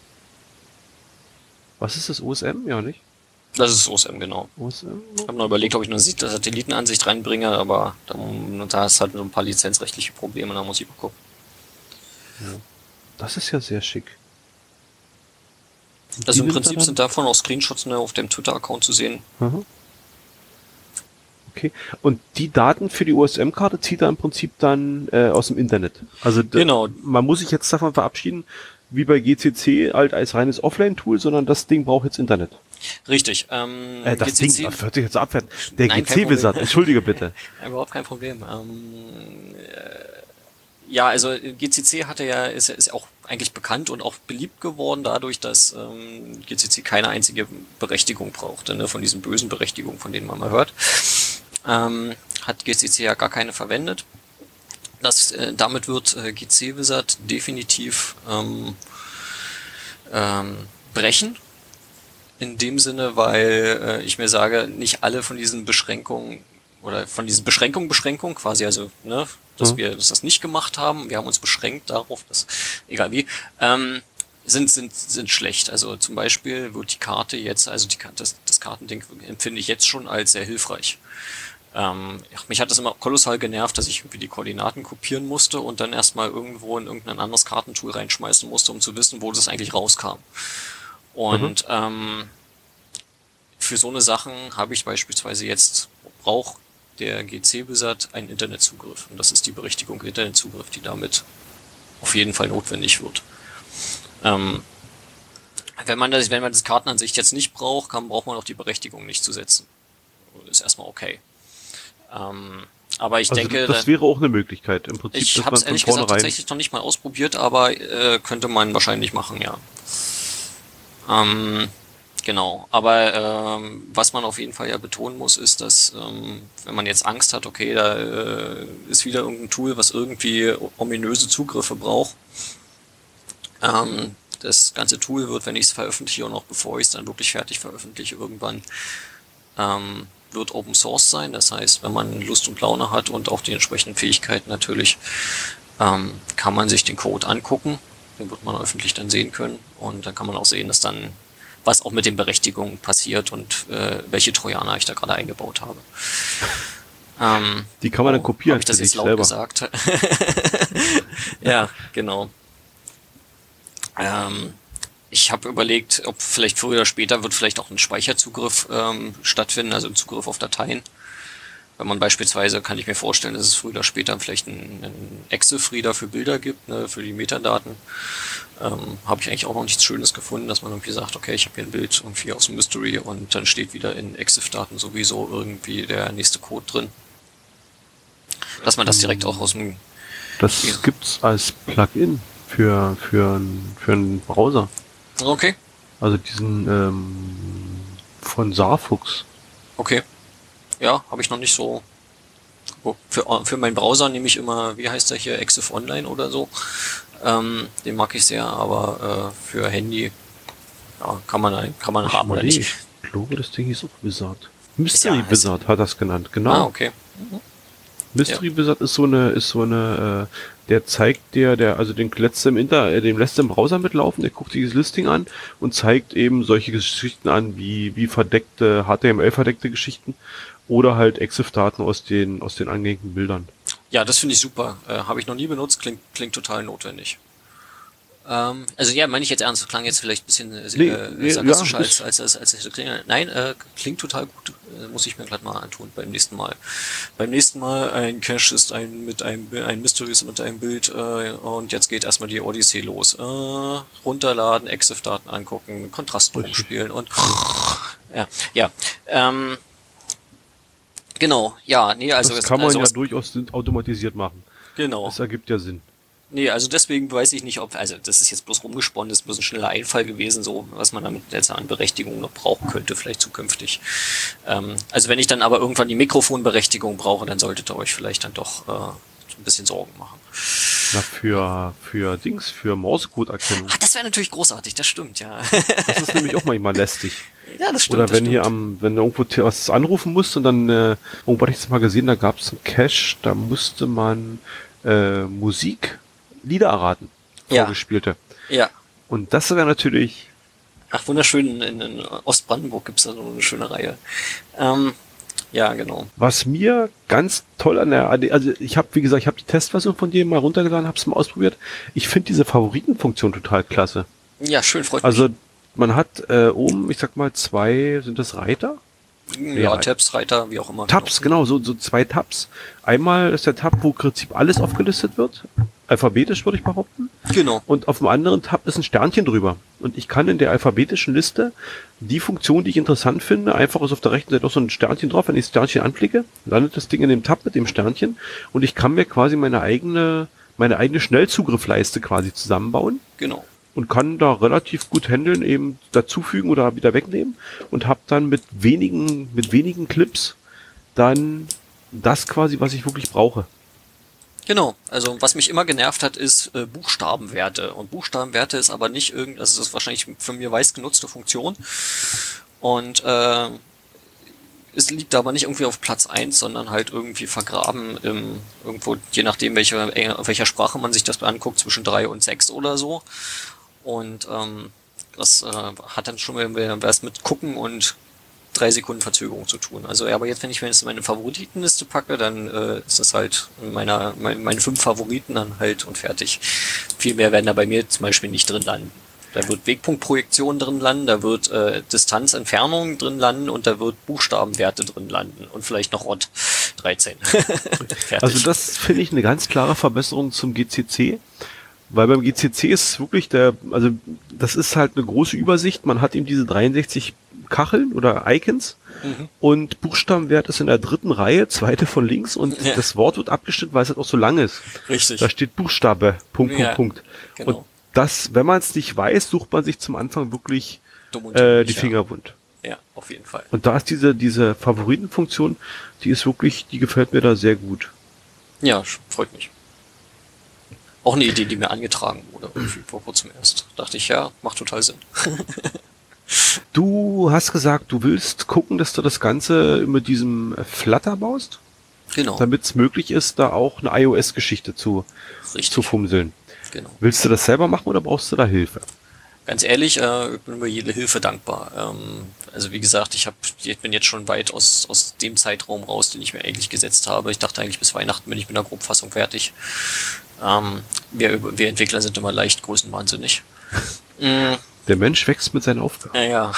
Was ist das, O S M? Ja, nicht? Das ist O S M, genau. O S M? Ich habe noch überlegt, ob ich eine Satellitenansicht reinbringe, aber da, da ist halt so ein paar lizenzrechtliche Probleme, da muss ich mal gucken. Ja. Das ist ja sehr schick. Und Also die im nimmt Prinzip er sind davon auch Screenshots ne, auf dem Twitter-Account zu sehen. Aha. Okay. Und die Daten für die O S M-Karte zieht er im Prinzip dann äh, aus dem Internet. Also d- Genau. man muss sich jetzt davon verabschieden, wie bei G C C halt als reines Offline-Tool, sondern das Ding braucht jetzt Internet. Richtig. Ähm, Äh, das G C C, Ding, das hört sich jetzt so abwerten. Der Nein, kein G C-Wizard, Problem. entschuldige bitte. Überhaupt kein Problem. Ähm, äh, ja, also G C C hatte ja, ist, ist auch eigentlich bekannt und auch beliebt geworden dadurch, dass ähm, G C C keine einzige Berechtigung brauchte, ne, von diesen bösen Berechtigungen, von denen man mal hört. Ähm, hat G C C ja gar keine verwendet. Das, äh, damit wird äh, G C-Wizard definitiv ähm, ähm, brechen. In dem Sinne, weil äh, ich mir sage, nicht alle von diesen Beschränkungen oder von diesen Beschränkungen, Beschränkungen quasi, also, ne, dass Mhm. wir dass das nicht gemacht haben, wir haben uns beschränkt darauf, dass, egal wie, ähm, sind, sind, sind schlecht. Also zum Beispiel wird die Karte jetzt, also die, das, das Kartending empfinde ich jetzt schon als sehr hilfreich. Ähm, mich hat das immer kolossal genervt, dass ich irgendwie die Koordinaten kopieren musste und dann erstmal irgendwo in irgendein anderes Kartentool reinschmeißen musste, um zu wissen, wo das eigentlich rauskam. Und mhm. ähm, für so eine Sachen habe ich beispielsweise jetzt, braucht der G C-Wizard einen Internetzugriff. Und das ist die Berechtigung Internetzugriff, die damit auf jeden Fall notwendig wird. Ähm, Wenn man das, wenn man das Kartenansicht jetzt nicht braucht, kann, braucht man auch die Berechtigung nicht zu setzen. Ist erstmal okay. Ähm, aber ich also denke, das wäre auch eine Möglichkeit im Prinzip. Ich habe es ehrlich gesagt tatsächlich noch nicht mal ausprobiert, aber äh, könnte man wahrscheinlich machen, ja. Ähm, genau. Aber ähm, was man auf jeden Fall ja betonen muss, ist, dass ähm, wenn man jetzt Angst hat, okay, da äh, ist wieder irgendein Tool, was irgendwie ominöse Zugriffe braucht. Ähm, das ganze Tool wird, wenn ich es veröffentliche und auch bevor ich es dann wirklich fertig veröffentliche, irgendwann ähm, wird Open Source sein. Das heißt, wenn man Lust und Laune hat und auch die entsprechenden Fähigkeiten natürlich, ähm, kann man sich den Code angucken. Den wird man öffentlich dann sehen können. Und dann kann man auch sehen, dass dann, was auch mit den Berechtigungen passiert und äh, welche Trojaner ich da gerade eingebaut habe. Ähm, die kann man oh, dann kopieren. Habe ich das jetzt laut selber. gesagt? Ja, genau. Ähm, Ich habe überlegt, ob vielleicht früher oder später wird vielleicht auch ein Speicherzugriff ähm, stattfinden, also ein Zugriff auf Dateien. Wenn man beispielsweise, kann ich mir vorstellen, dass es früher oder später vielleicht einen, einen EXIF-Reader für Bilder gibt, ne, für die Metadaten. Ähm, habe ich eigentlich auch noch nichts Schönes gefunden, dass man irgendwie sagt, okay, ich habe hier ein Bild irgendwie aus dem Mystery und dann steht wieder in EXIF-Daten sowieso irgendwie der nächste Code drin. Dass man das direkt auch aus dem... Das ja. gibt's als Plugin für, für, für einen Browser. Okay. Also diesen ähm, von Sarfux. Okay. Ja, habe ich noch nicht so. Oh, für, für meinen Browser nehme ich immer, wie heißt der hier, EXIF Online oder so. Ähm, den mag ich sehr, aber äh, für Handy ja, kann man kann man haben oder nicht. Ich glaube, das Ding hieß auch Wizard. Mystery ja, Wizard hat das genannt, genau. Ah, okay. Mhm. Mystery ja. Wizard ist so eine, ist so eine, äh, der zeigt dir, der, also den lässt im Inter, äh, dem lässt im Browser mitlaufen, der guckt sich das Listing an und zeigt eben solche Geschichten an, wie, wie verdeckte, H T M L-verdeckte Geschichten oder halt EXIF-Daten aus den, aus den angehängten Bildern. Ja, das finde ich super. Äh, Habe ich noch nie benutzt, klingt, klingt total notwendig. Ähm, also ja, meine ich jetzt ernst, das klang jetzt vielleicht ein bisschen äh, nee, nee, sarkastischer ja, als, als, als, als ich so klinge. Nein, äh, klingt total gut, äh, muss ich mir glatt mal antun beim nächsten Mal. Beim nächsten Mal ein Cache ist ein mit einem ein Mystery ist mit einem Bild äh, und jetzt geht erstmal die Odyssee los. Äh, runterladen, EXIF-Daten angucken, Kontrast rumspielen und ja, ja. Ähm, genau, ja, nee, also das kann man also, ja durchaus automatisiert machen. Genau. Das ergibt ja Sinn. Nee, also deswegen weiß ich nicht, ob, also das ist jetzt bloß rumgesponnen, das ist bloß ein schneller Einfall gewesen, so was man damit jetzt an Berechtigung noch brauchen könnte, vielleicht zukünftig. Ähm, also wenn ich dann aber irgendwann die Mikrofonberechtigung brauche, dann solltet ihr euch vielleicht dann doch äh, ein bisschen Sorgen machen. Na, für, für Dings, für Mauscode-Erkennung. Ach, das wäre natürlich großartig, das stimmt, ja. Das ist nämlich auch manchmal lästig. Ja, das stimmt. Oder wenn das hier stimmt. am, wenn du irgendwo was anrufen musst und dann, äh, irgendwo hatte ich das mal gesehen, da gab es einen Cache, da musste man äh, Musik Lieder erraten, ja. vorgespielte. Ja. Und das wäre natürlich... Ach, wunderschön, in, in Ostbrandenburg gibt's da so eine schöne Reihe. Ähm, ja, genau. Was mir ganz toll an der, also ich habe, wie gesagt, ich habe die Testversion von dir mal runtergeladen, habe es mal ausprobiert. Ich finde diese Favoritenfunktion total klasse. Ja, schön, freut mich. Also man hat äh, oben, ich sag mal, zwei, sind das Reiter? Ja, Ja, Tabs, Reiter, wie auch immer. Tabs, genau, so, so zwei Tabs. Einmal ist der Tab, wo im Prinzip alles aufgelistet wird. Alphabetisch, würde ich behaupten. Genau. Und auf dem anderen Tab ist ein Sternchen drüber. Und ich kann in der alphabetischen Liste die Funktion, die ich interessant finde, einfach ist auf der rechten Seite auch so ein Sternchen drauf. Wenn ich das Sternchen anklicke, landet das Ding in dem Tab mit dem Sternchen. Und ich kann mir quasi meine eigene, meine eigene Schnellzugriffleiste quasi zusammenbauen. Genau. Und kann da relativ gut handeln, eben dazufügen oder wieder wegnehmen. Und habe dann mit wenigen, mit wenigen Clips dann das quasi, was ich wirklich brauche. Genau, also was mich immer genervt hat, ist äh, Buchstabenwerte. Und Buchstabenwerte ist aber nicht irgend, also das ist wahrscheinlich für mir weiß genutzte Funktion. Und äh, es liegt aber nicht irgendwie auf Platz eins, sondern halt irgendwie vergraben im, irgendwo, je nachdem, welche, auf welcher Sprache man sich das anguckt, zwischen drei und sechs oder so. Und ähm, das äh, hat dann schon mal was mit Gucken und drei Sekunden Verzögerung zu tun. Also ja, aber jetzt, wenn ich mir das in meine Favoritenliste packe, dann äh, ist das halt in meiner, mein, meine fünf Favoriten dann halt und fertig. Viel mehr werden da bei mir zum Beispiel nicht drin landen. Da wird Wegpunktprojektion drin landen, da wird äh, Distanz, Entfernung drin landen und da wird Buchstabenwerte drin landen und vielleicht noch Rot dreizehn. Also das finde ich eine ganz klare Verbesserung zum G C C, Weil beim G C C ist wirklich der, also das ist halt eine große Übersicht. Man hat eben diese dreiundsechzig Kacheln oder Icons mhm. und Buchstabenwert ist in der dritten Reihe, zweite von links und ja. das Wort wird abgeschnitten, weil es halt auch so lang ist. Richtig. Da steht Buchstabe, Punkt, ja, Punkt, Punkt. Genau. Und das, wenn man es nicht weiß, sucht man sich zum Anfang wirklich äh, die Finger wund. Ja, auf jeden Fall. Und da ist diese, diese Favoritenfunktion, die ist wirklich, die gefällt mir da sehr gut. Ja, freut mich. Auch eine Idee, die mir angetragen wurde, vor kurzem erst. Dachte ich, ja, macht total Sinn. Du hast gesagt, du willst gucken, dass du das Ganze mit diesem Flutter baust? Genau. Damit es möglich ist, da auch eine iOS-Geschichte zu, zu fumseln. Genau. Willst du das selber machen oder brauchst du da Hilfe? Ganz ehrlich, äh, ich bin über jede Hilfe dankbar. Ähm, also wie gesagt, ich, hab, ich bin jetzt schon weit aus, aus dem Zeitraum raus, den ich mir eigentlich gesetzt habe. Ich dachte eigentlich, bis Weihnachten bin ich mit einer Grobfassung fertig. Ähm, wir, wir Entwickler sind immer leicht größenwahnsinnig. mm. Der Mensch wächst mit seinen Aufgaben. Ja, ja.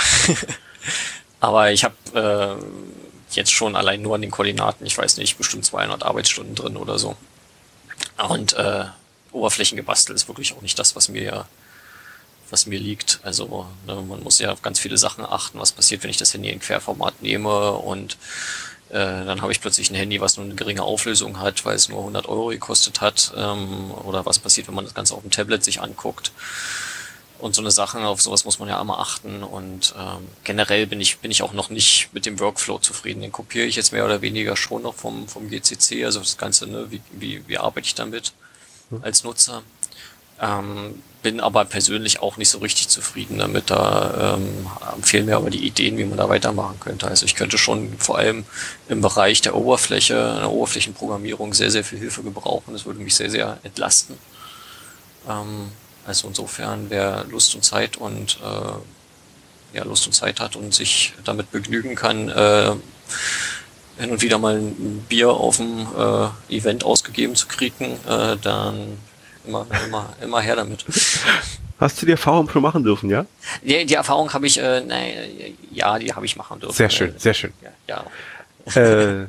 Aber ich habe äh, jetzt schon allein nur an den Koordinaten, ich weiß nicht, bestimmt zweihundert Arbeitsstunden drin oder so. Und äh, Oberflächen gebastelt ist wirklich auch nicht das, was mir was mir liegt. Also ne, man muss ja auf ganz viele Sachen achten, was passiert, wenn ich das Handy in Querformat nehme und äh, dann habe ich plötzlich ein Handy, was nur eine geringe Auflösung hat, weil es nur hundert Euro gekostet hat. Ähm, oder was passiert, wenn man das Ganze auf dem Tablet sich anguckt. Und so eine Sache, auf sowas muss man ja immer achten. Und ähm, generell bin ich bin ich auch noch nicht mit dem Workflow zufrieden. Den kopiere ich jetzt mehr oder weniger schon noch vom vom G C C. Also das Ganze, ne, wie wie wie arbeite ich damit als Nutzer? Ähm, bin aber persönlich auch nicht so richtig zufrieden damit. Da ähm, fehlen mir aber die Ideen, wie man da weitermachen könnte. Also ich könnte schon vor allem im Bereich der Oberfläche, der Oberflächenprogrammierung sehr, sehr viel Hilfe gebrauchen. Das würde mich sehr, sehr entlasten. Ähm, also insofern, wer Lust und Zeit und äh, ja, Lust und Zeit hat und sich damit begnügen kann, äh, hin und wieder mal ein Bier auf dem äh, Event ausgegeben zu kriegen, äh, dann Immer, immer, immer her damit. Hast du die Erfahrung schon machen dürfen, ja? Die, die Erfahrung habe ich, äh, nein, ja, die habe ich machen dürfen. Sehr schön, sehr schön. Ja. ja. Äh,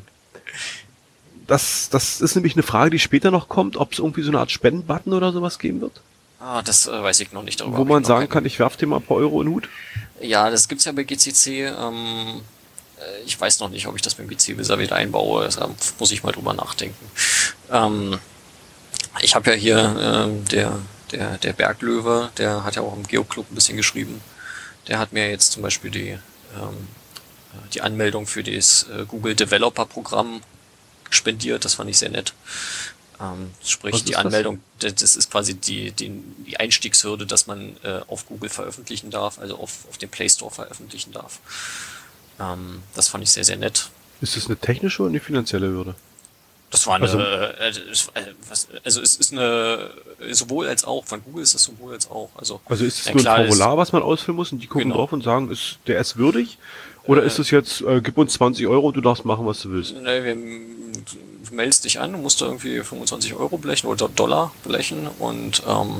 das, das ist nämlich eine Frage, die später noch kommt, ob es irgendwie so eine Art Spendenbutton oder sowas geben wird. Ah, das äh, weiß ich noch nicht. Wo man sagen kann, ich werfe dir mal ein paar Euro in den Hut. Ja, das gibt's ja bei G C C. Ähm, ich weiß noch nicht, ob ich das beim G C C wieder einbaue. Da muss ich mal drüber nachdenken. Ähm, Ich habe ja hier ähm, der, der, der Berglöwe, der hat ja auch im Geoclub ein bisschen geschrieben. Der hat mir jetzt zum Beispiel die, ähm, die Anmeldung für das äh, Google Developer Programm spendiert. Das fand ich sehr nett. Ähm, sprich, die Anmeldung, das? das ist quasi die, die, die Einstiegshürde, dass man äh, auf Google veröffentlichen darf, also auf, auf dem Play Store veröffentlichen darf. Ähm, das fand ich sehr, sehr nett. Ist das eine technische oder eine finanzielle Hürde? Das war eine, also, äh, was, also es ist eine, sowohl als auch, von Google ist es sowohl als auch. Also, also ist es nur ein Formular, ist, was man ausfüllen muss und die gucken genau. drauf und sagen, ist der ist würdig? Oder äh, ist es jetzt, äh, gib uns zwanzig Euro, du darfst machen, was du willst? Ne, wir, du meldest dich an, du musst da irgendwie fünfundzwanzig Euro blechen oder Dollar blechen und ähm,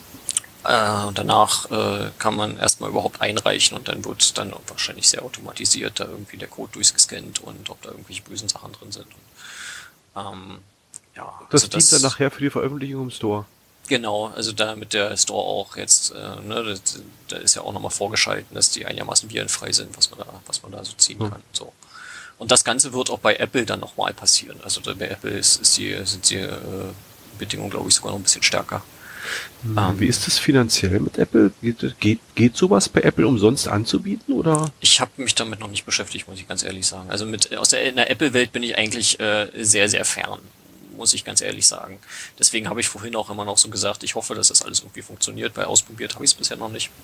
äh, danach äh, kann man erstmal überhaupt einreichen und dann wird dann wahrscheinlich sehr automatisiert da irgendwie der Code durchgescannt und ob da irgendwelche bösen Sachen drin sind. Ähm, ja, das also dient das, dann nachher für die Veröffentlichung im Store. Genau, also damit der Store auch jetzt, äh, ne, da ist ja auch nochmal vorgeschalten, dass die einigermaßen virenfrei sind, was man da, was man da so ziehen hm. kann. So. Und das Ganze wird auch bei Apple dann nochmal passieren. Also da bei Apple ist, ist die, sind die äh, Bedingungen, glaube ich, sogar noch ein bisschen stärker. Hm. Ähm, Wie ist das finanziell mit Apple? Geht, geht, geht sowas bei Apple umsonst anzubieten, oder? Ich habe mich damit noch nicht beschäftigt, muss ich ganz ehrlich sagen. Also mit aus der, in der Apple-Welt bin ich eigentlich äh, sehr, sehr fern, muss ich ganz ehrlich sagen. Deswegen habe ich vorhin auch immer noch so gesagt, ich hoffe, dass das alles irgendwie funktioniert, weil ausprobiert habe ich es bisher noch nicht.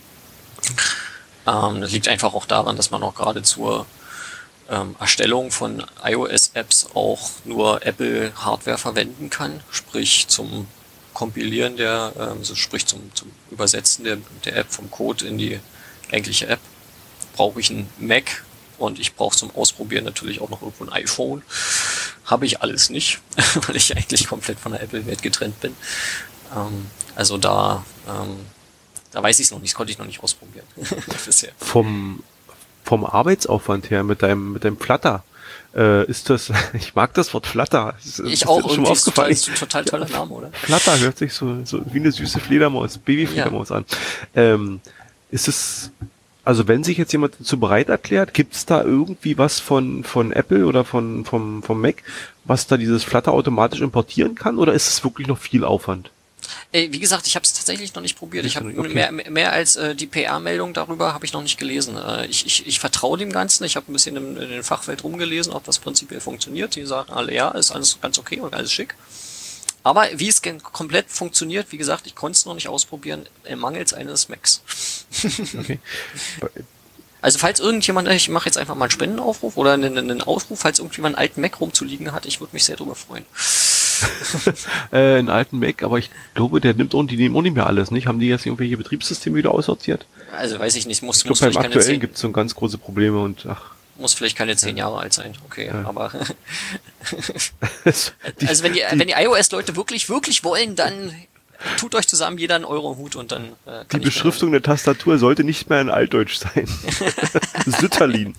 Ähm, das liegt einfach auch daran, dass man auch gerade zur ähm, Erstellung von iOS-Apps auch nur Apple-Hardware verwenden kann, sprich zum Kompilieren der, also sprich zum, zum Übersetzen der, der App vom Code in die eigentliche App, brauche ich einen Mac und ich brauche zum Ausprobieren natürlich auch noch irgendwo ein iPhone. Habe ich alles nicht, weil ich eigentlich komplett von der Apple-Welt getrennt bin. Ähm, also da, ähm, da weiß ich es noch nicht, das konnte ich noch nicht ausprobieren. Vom, vom Arbeitsaufwand her mit deinem, mit deinem Flutter, Äh, ist das, ich mag das Wort Flutter. Ist, ich ist auch, schon irgendwie ist total, aufgefallen. ist ein total toller Name, oder? Flutter hört sich so, so wie eine süße Fledermaus, Babyfledermaus ja. an. Ähm, ist es, also wenn sich jetzt jemand dazu bereit erklärt, gibt es da irgendwie was von, von Apple oder von, vom, vom Mac, was da dieses Flutter automatisch importieren kann, oder ist es wirklich noch viel Aufwand? Ey, wie gesagt, ich habe es tatsächlich noch nicht probiert. Ich habe okay. mehr, mehr als äh, die P R-Meldung darüber habe ich noch nicht gelesen. Äh, ich, ich, ich vertraue dem Ganzen. Ich habe ein bisschen in, in den Fachwelt rumgelesen, ob das prinzipiell funktioniert. Die sagen alle, ja, ist alles ganz okay und alles schick. Aber wie es komplett funktioniert, wie gesagt, ich konnte es noch nicht ausprobieren, mangels eines Macs. Okay. Also falls irgendjemand, ich mache jetzt einfach mal einen Spendenaufruf oder einen, einen Aufruf, falls irgendjemand einen alten Mac rumzuliegen hat, ich würde mich sehr darüber freuen. äh, einen alten Mac, aber ich glaube, der nimmt auch, die nehmen auch nicht mehr alles, nicht? Haben die jetzt irgendwelche Betriebssysteme wieder aussortiert? Also weiß ich nicht, muss, ich glaube, beim aktuellen gibt es so ganz große Probleme und ach. Muss vielleicht keine zehn ja. Jahre alt sein, okay, ja. aber die, also wenn die, die, wenn die iOS-Leute wirklich, wirklich wollen, dann tut euch zusammen jeder einen Euro im Hut und dann äh, Die Beschriftung der Tastatur sollte nicht mehr in Altdeutsch sein. Sütterlin.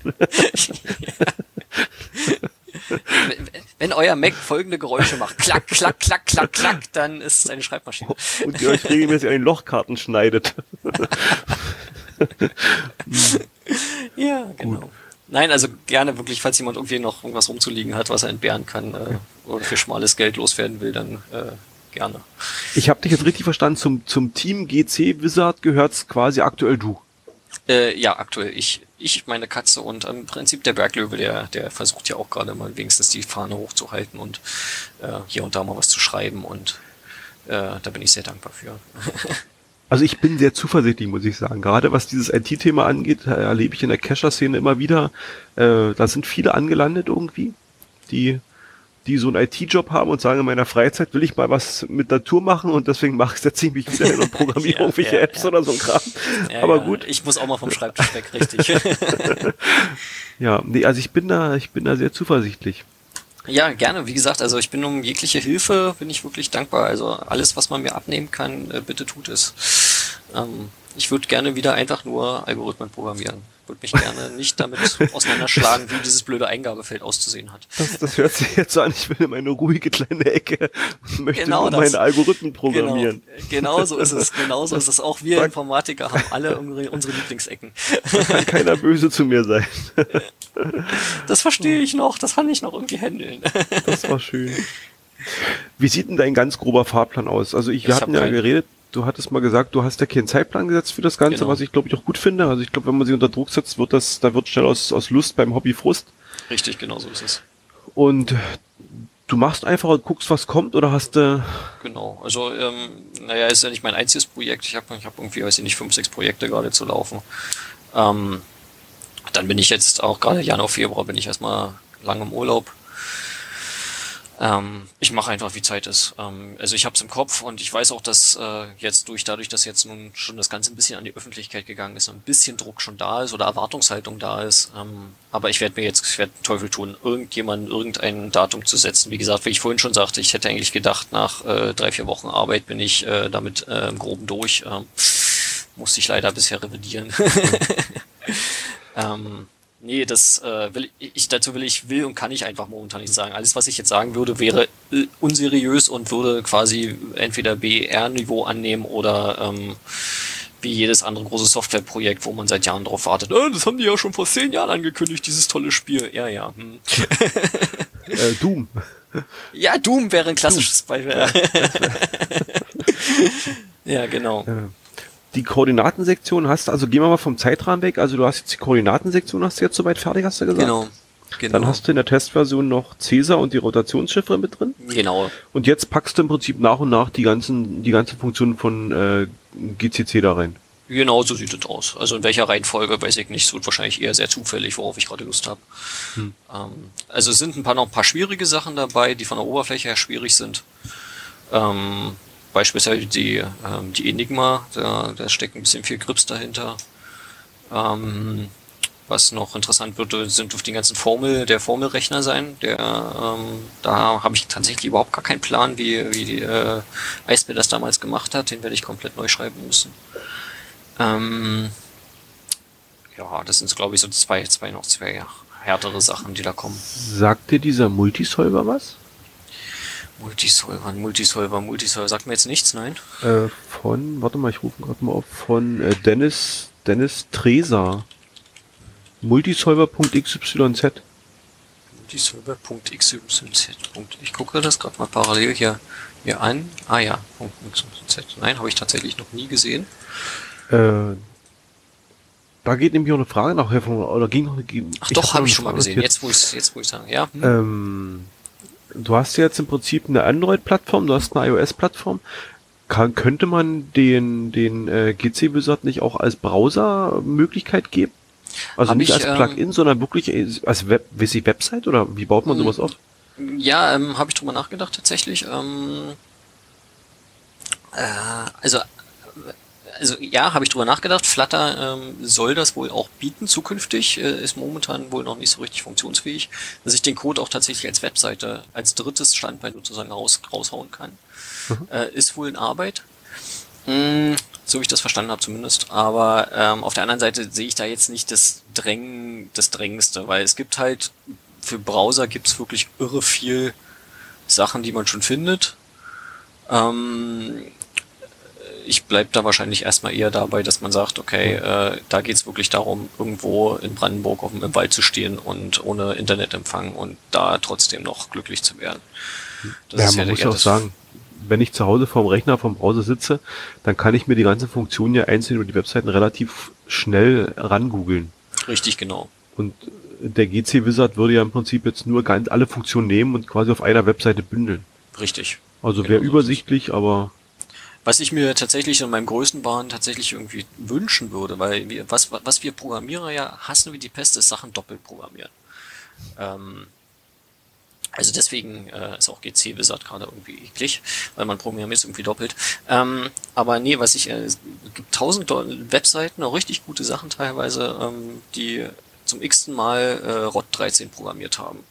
Wenn euer Mac folgende Geräusche macht, klack, klack, klack, klack, klack, dann ist es eine Schreibmaschine. Und ihr euch regelmäßig an den Lochkarten schneidet. Ja, genau. Gut. Nein, also gerne wirklich, falls jemand irgendwie noch irgendwas rumzuliegen hat, was er entbehren kann äh, oder für schmales Geld loswerden will, dann äh, gerne. Ich habe dich jetzt richtig verstanden, zum, zum Team G C Wizard gehört's quasi aktuell du. Äh, ja, aktuell ich. Ich, meine Katze und im Prinzip der Berglöwe, der, der versucht ja auch gerade mal wenigstens die Fahne hochzuhalten und äh, hier und da mal was zu schreiben und äh, da bin ich sehr dankbar für. Also ich bin sehr zuversichtlich, muss ich sagen. Gerade was dieses I T-Thema angeht, erlebe ich in der Cacher-Szene immer wieder, äh, da sind viele angelandet irgendwie, die die so einen I T-Job haben und sagen, in meiner Freizeit will ich mal was mit Natur machen und deswegen mache ich, setze ich mich wieder hin und programmiere ja, irgendwelche ja, Apps ja. oder so ein Kram. Ja, Aber ja. gut. Ich muss auch mal vom Schreibtisch weg, richtig. Ja, nee, also ich bin da, ich bin da sehr zuversichtlich. Ja, gerne. Wie gesagt, also ich bin um jegliche Hilfe, bin ich wirklich dankbar. Also alles, was man mir abnehmen kann, bitte tut es. Ähm, ich würde gerne wieder einfach nur Algorithmen programmieren. Würde mich gerne nicht damit auseinanderschlagen, wie dieses blöde Eingabefeld auszusehen hat. Das, das hört sich jetzt so an, ich will in meine ruhige kleine Ecke und möchte genau nur meinen Algorithmen programmieren. Genau, genau so ist es. Genau so ist es. Auch wir Informatiker haben alle unsere, unsere Lieblingsecken. Da kann keiner böse zu mir sein. Das verstehe ich noch. Das kann ich noch irgendwie handeln. Das war schön. Wie sieht denn dein ganz grober Fahrplan aus? Also ich, wir ich hatten ja geredet, du hattest mal gesagt, du hast ja keinen Zeitplan gesetzt für das Ganze, genau. Was ich glaube ich auch gut finde. Also ich glaube, wenn man sich unter Druck setzt, wird das, da wird schnell aus, aus Lust beim Hobby Frust. Richtig, genau so ist es. Und du machst einfach und guckst, was kommt, oder hast du... Äh genau, also ähm, naja, ist ja nicht mein einziges Projekt. Ich habe ich hab irgendwie, weiß ich nicht, fünf, sechs Projekte gerade zu laufen. Ähm, dann bin ich jetzt auch gerade Januar, Februar bin ich erstmal lang im Urlaub. Ähm, ich mache einfach, wie Zeit ist. Ähm, also ich habe es im Kopf und ich weiß auch, dass äh, jetzt durch, dadurch, dass jetzt nun schon das Ganze ein bisschen an die Öffentlichkeit gegangen ist, ein bisschen Druck schon da ist oder Erwartungshaltung da ist. Ähm, aber ich werde mir jetzt, ich werde den Teufel tun, irgendjemanden irgendein Datum zu setzen. Wie gesagt, wie ich vorhin schon sagte, ich hätte eigentlich gedacht, nach äh, drei, vier Wochen Arbeit bin ich äh, damit äh, im Groben durch. Ähm, musste ich leider bisher revidieren. ähm, Nee, das äh, will ich dazu will ich will und kann ich einfach momentan nicht sagen. Alles, was ich jetzt sagen würde, wäre äh, unseriös und würde quasi entweder B R-Niveau annehmen oder ähm, wie jedes andere große Softwareprojekt, wo man seit Jahren drauf wartet. Oh, das haben die ja schon vor zehn Jahren angekündigt, dieses tolle Spiel. Ja, ja. Hm. äh, Doom. Ja, Doom wäre ein klassisches Doom. Beispiel. Ja, genau. Ja. Die Koordinatensektion hast, also gehen wir mal vom Zeitrahmen weg, also du hast jetzt die Koordinatensektion, hast du jetzt soweit fertig, hast du gesagt? Genau. Genau. Dann hast du in der Testversion noch Caesar und die Rotationschiffre mit drin. Genau. Und jetzt packst du im Prinzip nach und nach die ganzen, die ganzen Funktionen von äh, G C C da rein. Genau, so sieht es aus. Also in welcher Reihenfolge, weiß ich nicht, es wird wahrscheinlich eher sehr zufällig, worauf ich gerade Lust habe. Hm. Ähm, also es sind ein paar noch ein paar schwierige Sachen dabei, die von der Oberfläche her schwierig sind. Ähm, Beispielsweise die, ähm, die Enigma, da, da steckt ein bisschen viel Grips dahinter. Ähm, was noch interessant wird, sind auf die ganzen Formel, der Formelrechner sein. Der, ähm, da habe ich tatsächlich überhaupt gar keinen Plan, wie, wie die äh, Eisbär das damals gemacht hat. Den werde ich komplett neu schreiben müssen. Ähm, ja, das sind, glaube ich, so zwei, zwei noch zwei härtere Sachen, die da kommen. Sagt dir dieser Multisolver was? Multisolver, Multisolver, Multisolver. Sagt mir jetzt nichts, nein? Äh, von, warte mal, ich rufe gerade mal auf, von äh, Dennis, Dennis Treser. Multisolver.xyz. Multisolver.xyz. Ich gucke das gerade mal parallel hier, hier an. Ah ja, .xyz. Nein, habe ich tatsächlich noch nie gesehen. Äh, da geht nämlich auch eine Frage nach, oder ging noch eine... Ach doch, habe ich schon mal gesehen, jetzt wo ich jetzt wo ich sage, ja. Hm. Ähm, du hast ja jetzt im Prinzip eine Android-Plattform, du hast eine iOS-Plattform. Kann, könnte man den, den äh, G C-Wizard nicht auch als Browser-Möglichkeit geben? Also Hab nicht ich, als Plugin, ähm, sondern wirklich als Web, wie sie Website oder wie baut man sowas auf? Ja, ähm, habe ich drüber nachgedacht tatsächlich. Ähm, äh, also, also ja, habe ich drüber nachgedacht. Flutter ähm, soll das wohl auch bieten zukünftig, äh, ist momentan wohl noch nicht so richtig funktionsfähig, dass ich den Code auch tatsächlich als Webseite, als drittes Standbein sozusagen raus, raushauen kann. Mhm. Äh, ist wohl in Arbeit. Hm, so wie ich das verstanden habe zumindest. Aber ähm, auf der anderen Seite sehe ich da jetzt nicht das Drängen, das Drängendste, weil es gibt halt, für Browser gibt es wirklich irre viel Sachen, die man schon findet. Ähm, ich bleib da wahrscheinlich erstmal eher dabei, dass man sagt, okay, äh, da geht's wirklich darum, irgendwo in Brandenburg auf dem, im Wald zu stehen und ohne Internetempfang und da trotzdem noch glücklich zu werden. Das ja, ist man ja muss auch sagen, wenn ich zu Hause vorm Rechner, vorm Browser sitze, dann kann ich mir die ganzen Funktionen ja einzeln über die Webseiten relativ schnell rangoogeln. Richtig, genau. Und der G C-Wizard würde ja im Prinzip jetzt nur ganz alle Funktionen nehmen und quasi auf einer Webseite bündeln. Richtig. Also wäre genau übersichtlich, so. Aber... Was ich mir tatsächlich in meinem größten Bahn tatsächlich irgendwie wünschen würde, weil wir, was, was wir Programmierer ja hassen wie die Pest, ist Sachen doppelt programmieren. Ähm, Also deswegen äh, ist auch G C-Wizard gerade irgendwie eklig, weil man programmiert irgendwie doppelt. Ähm, aber nee, was ich, äh, es gibt tausend Webseiten, auch richtig gute Sachen teilweise, ähm, die zum x-ten Mal äh, R O T dreizehn programmiert haben.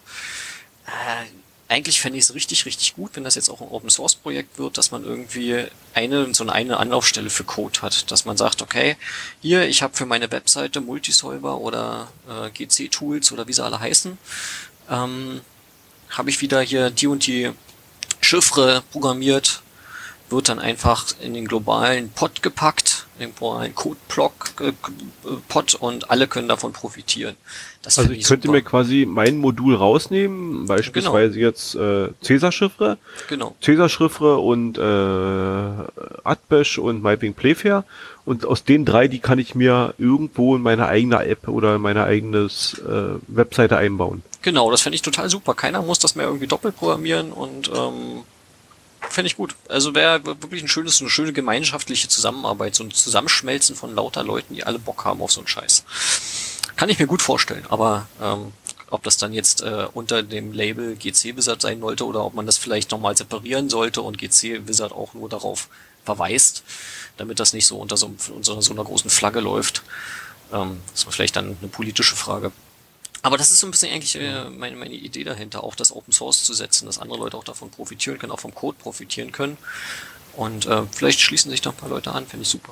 Äh, eigentlich fände ich es richtig, richtig gut, wenn das jetzt auch ein Open-Source-Projekt wird, dass man irgendwie eine so eine Anlaufstelle für Code hat, dass man sagt, okay, hier, ich habe für meine Webseite Multisolver oder äh, G C-Tools oder wie sie alle heißen, ähm, habe ich wieder hier die und die Chiffre programmiert, wird dann einfach in den globalen Pod gepackt, in den globalen Code-Block-Pod und alle können davon profitieren. Das also ich, ich könnte super. mir quasi mein Modul rausnehmen, beispielsweise genau. jetzt äh, Cäsar-Chiffre, genau. Cäsar-Chiffre und äh, Adbash und meinetwegen Playfair und aus den drei, die kann ich mir irgendwo in meine eigene App oder in meine eigene äh, Webseite einbauen. Genau, das fände ich total super. Keiner muss das mehr irgendwie doppelt programmieren und ähm, fände ich gut. Also wäre wirklich ein schönes, eine schöne gemeinschaftliche Zusammenarbeit, so ein Zusammenschmelzen von lauter Leuten, die alle Bock haben auf so einen Scheiß. Kann ich mir gut vorstellen, aber ähm, ob das dann jetzt äh, unter dem Label G C-Wizard sein sollte oder ob man das vielleicht nochmal separieren sollte und G C-Wizard auch nur darauf verweist, damit das nicht so unter so, unter so einer großen Flagge läuft. Ähm, das war vielleicht dann eine politische Frage. Aber das ist so ein bisschen eigentlich äh, meine, meine Idee dahinter, auch das Open Source zu setzen, dass andere Leute auch davon profitieren können, auch vom Code profitieren können. Und äh, vielleicht schließen sich da ein paar Leute an, finde ich super.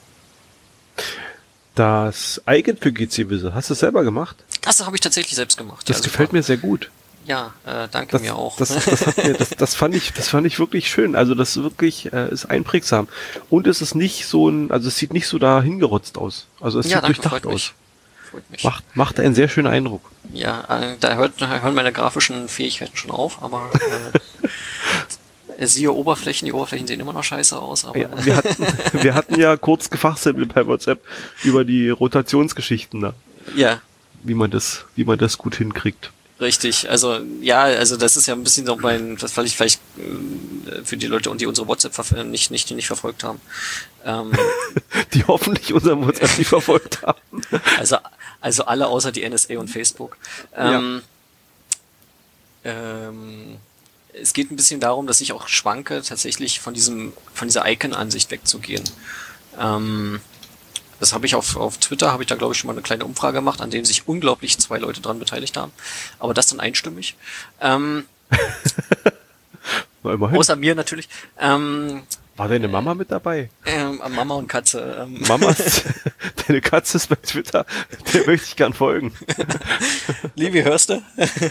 Das Icon für G C-Wizard, hast du es selber gemacht? Das habe ich tatsächlich selbst gemacht. Das ja, gefällt mir sehr gut. Ja, äh, danke das, mir auch. Das, das, hat mir, das, das fand ich, das fand ich wirklich schön. Also das wirklich äh, ist einprägsam und es ist nicht so ein, also es sieht nicht so da hingerotzt aus. Also es ja, sieht danke, durchdacht freut aus. Mich. Mich. Macht, macht einen sehr schönen Eindruck. Ja, äh, da, hört, da hören meine grafischen Fähigkeiten schon auf, aber äh, siehe Oberflächen, die Oberflächen sehen immer noch scheiße aus. Aber ja, wir, hatten, wir hatten ja kurz gefachsimpelt bei WhatsApp über die Rotationsgeschichten da. Ja. Wie man das, wie man das gut hinkriegt. Richtig, also ja, also das ist ja ein bisschen so mein, das vielleicht vielleicht äh, für die Leute, die unsere WhatsApp verf- nicht nicht nicht verfolgt haben, ähm, die hoffentlich unseren WhatsApp nicht verfolgt haben. Also also alle außer die N S A und Facebook. Ähm, ja. ähm, es geht ein bisschen darum, dass ich auch schwanke, tatsächlich von diesem von dieser Icon-Ansicht wegzugehen. Ähm, Das habe ich auf, auf Twitter, habe ich da glaube ich schon mal eine kleine Umfrage gemacht, an dem sich unglaublich zwei Leute dran beteiligt haben. Aber das dann einstimmig. Ähm, Na, immerhin. Außer mir natürlich. Ähm, War deine Mama mit dabei? Ähm, Mama und Katze. Ähm. Mama, deine Katze ist bei Twitter, der möchte ich gern folgen. Liebe, hörst du?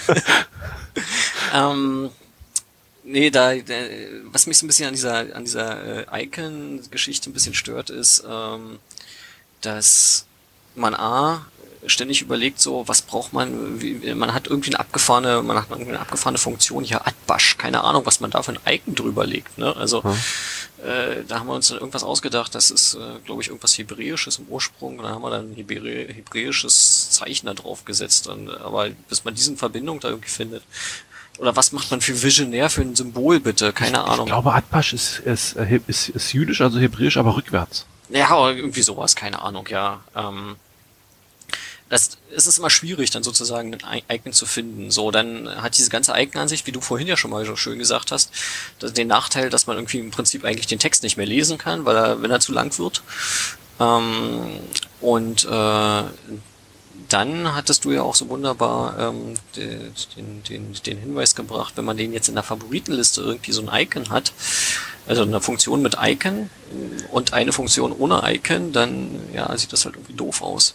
ähm, nee, da, da, was mich so ein bisschen an dieser, an dieser äh, Icon-Geschichte ein bisschen stört, ist, ähm, dass man A, ständig überlegt, so, was braucht man, wie, man hat irgendwie eine abgefahrene, man hat irgendwie eine abgefahrene Funktion hier, Atbash, keine Ahnung, was man da für ein Icon drüber legt, ne, also, hm. äh, da haben wir uns dann irgendwas ausgedacht, das ist, äh, glaube ich, irgendwas Hebräisches im Ursprung, da haben wir dann ein Hebrä hebräisches Zeichen da drauf gesetzt, und, aber bis man diesen Verbindung da irgendwie findet, oder was macht man für visionär für ein Symbol, bitte, keine ich, Ahnung. Ich glaube, Atbash ist, ist, ist, ist jüdisch, also hebräisch, aber rückwärts. Ja, oder irgendwie sowas, keine Ahnung, ja, ähm, Das, es ist immer schwierig, dann sozusagen ein Icon zu finden. So, dann hat diese ganze Icon-Ansicht, wie du vorhin ja schon mal so schön gesagt hast, den Nachteil, dass man irgendwie im Prinzip eigentlich den Text nicht mehr lesen kann, weil er, wenn er zu lang wird. Ähm, und äh, dann hattest du ja auch so wunderbar ähm, den, den, den Hinweis gebracht, wenn man den jetzt in der Favoritenliste irgendwie so ein Icon hat, also eine Funktion mit Icon und eine Funktion ohne Icon, dann ja sieht das halt irgendwie doof aus.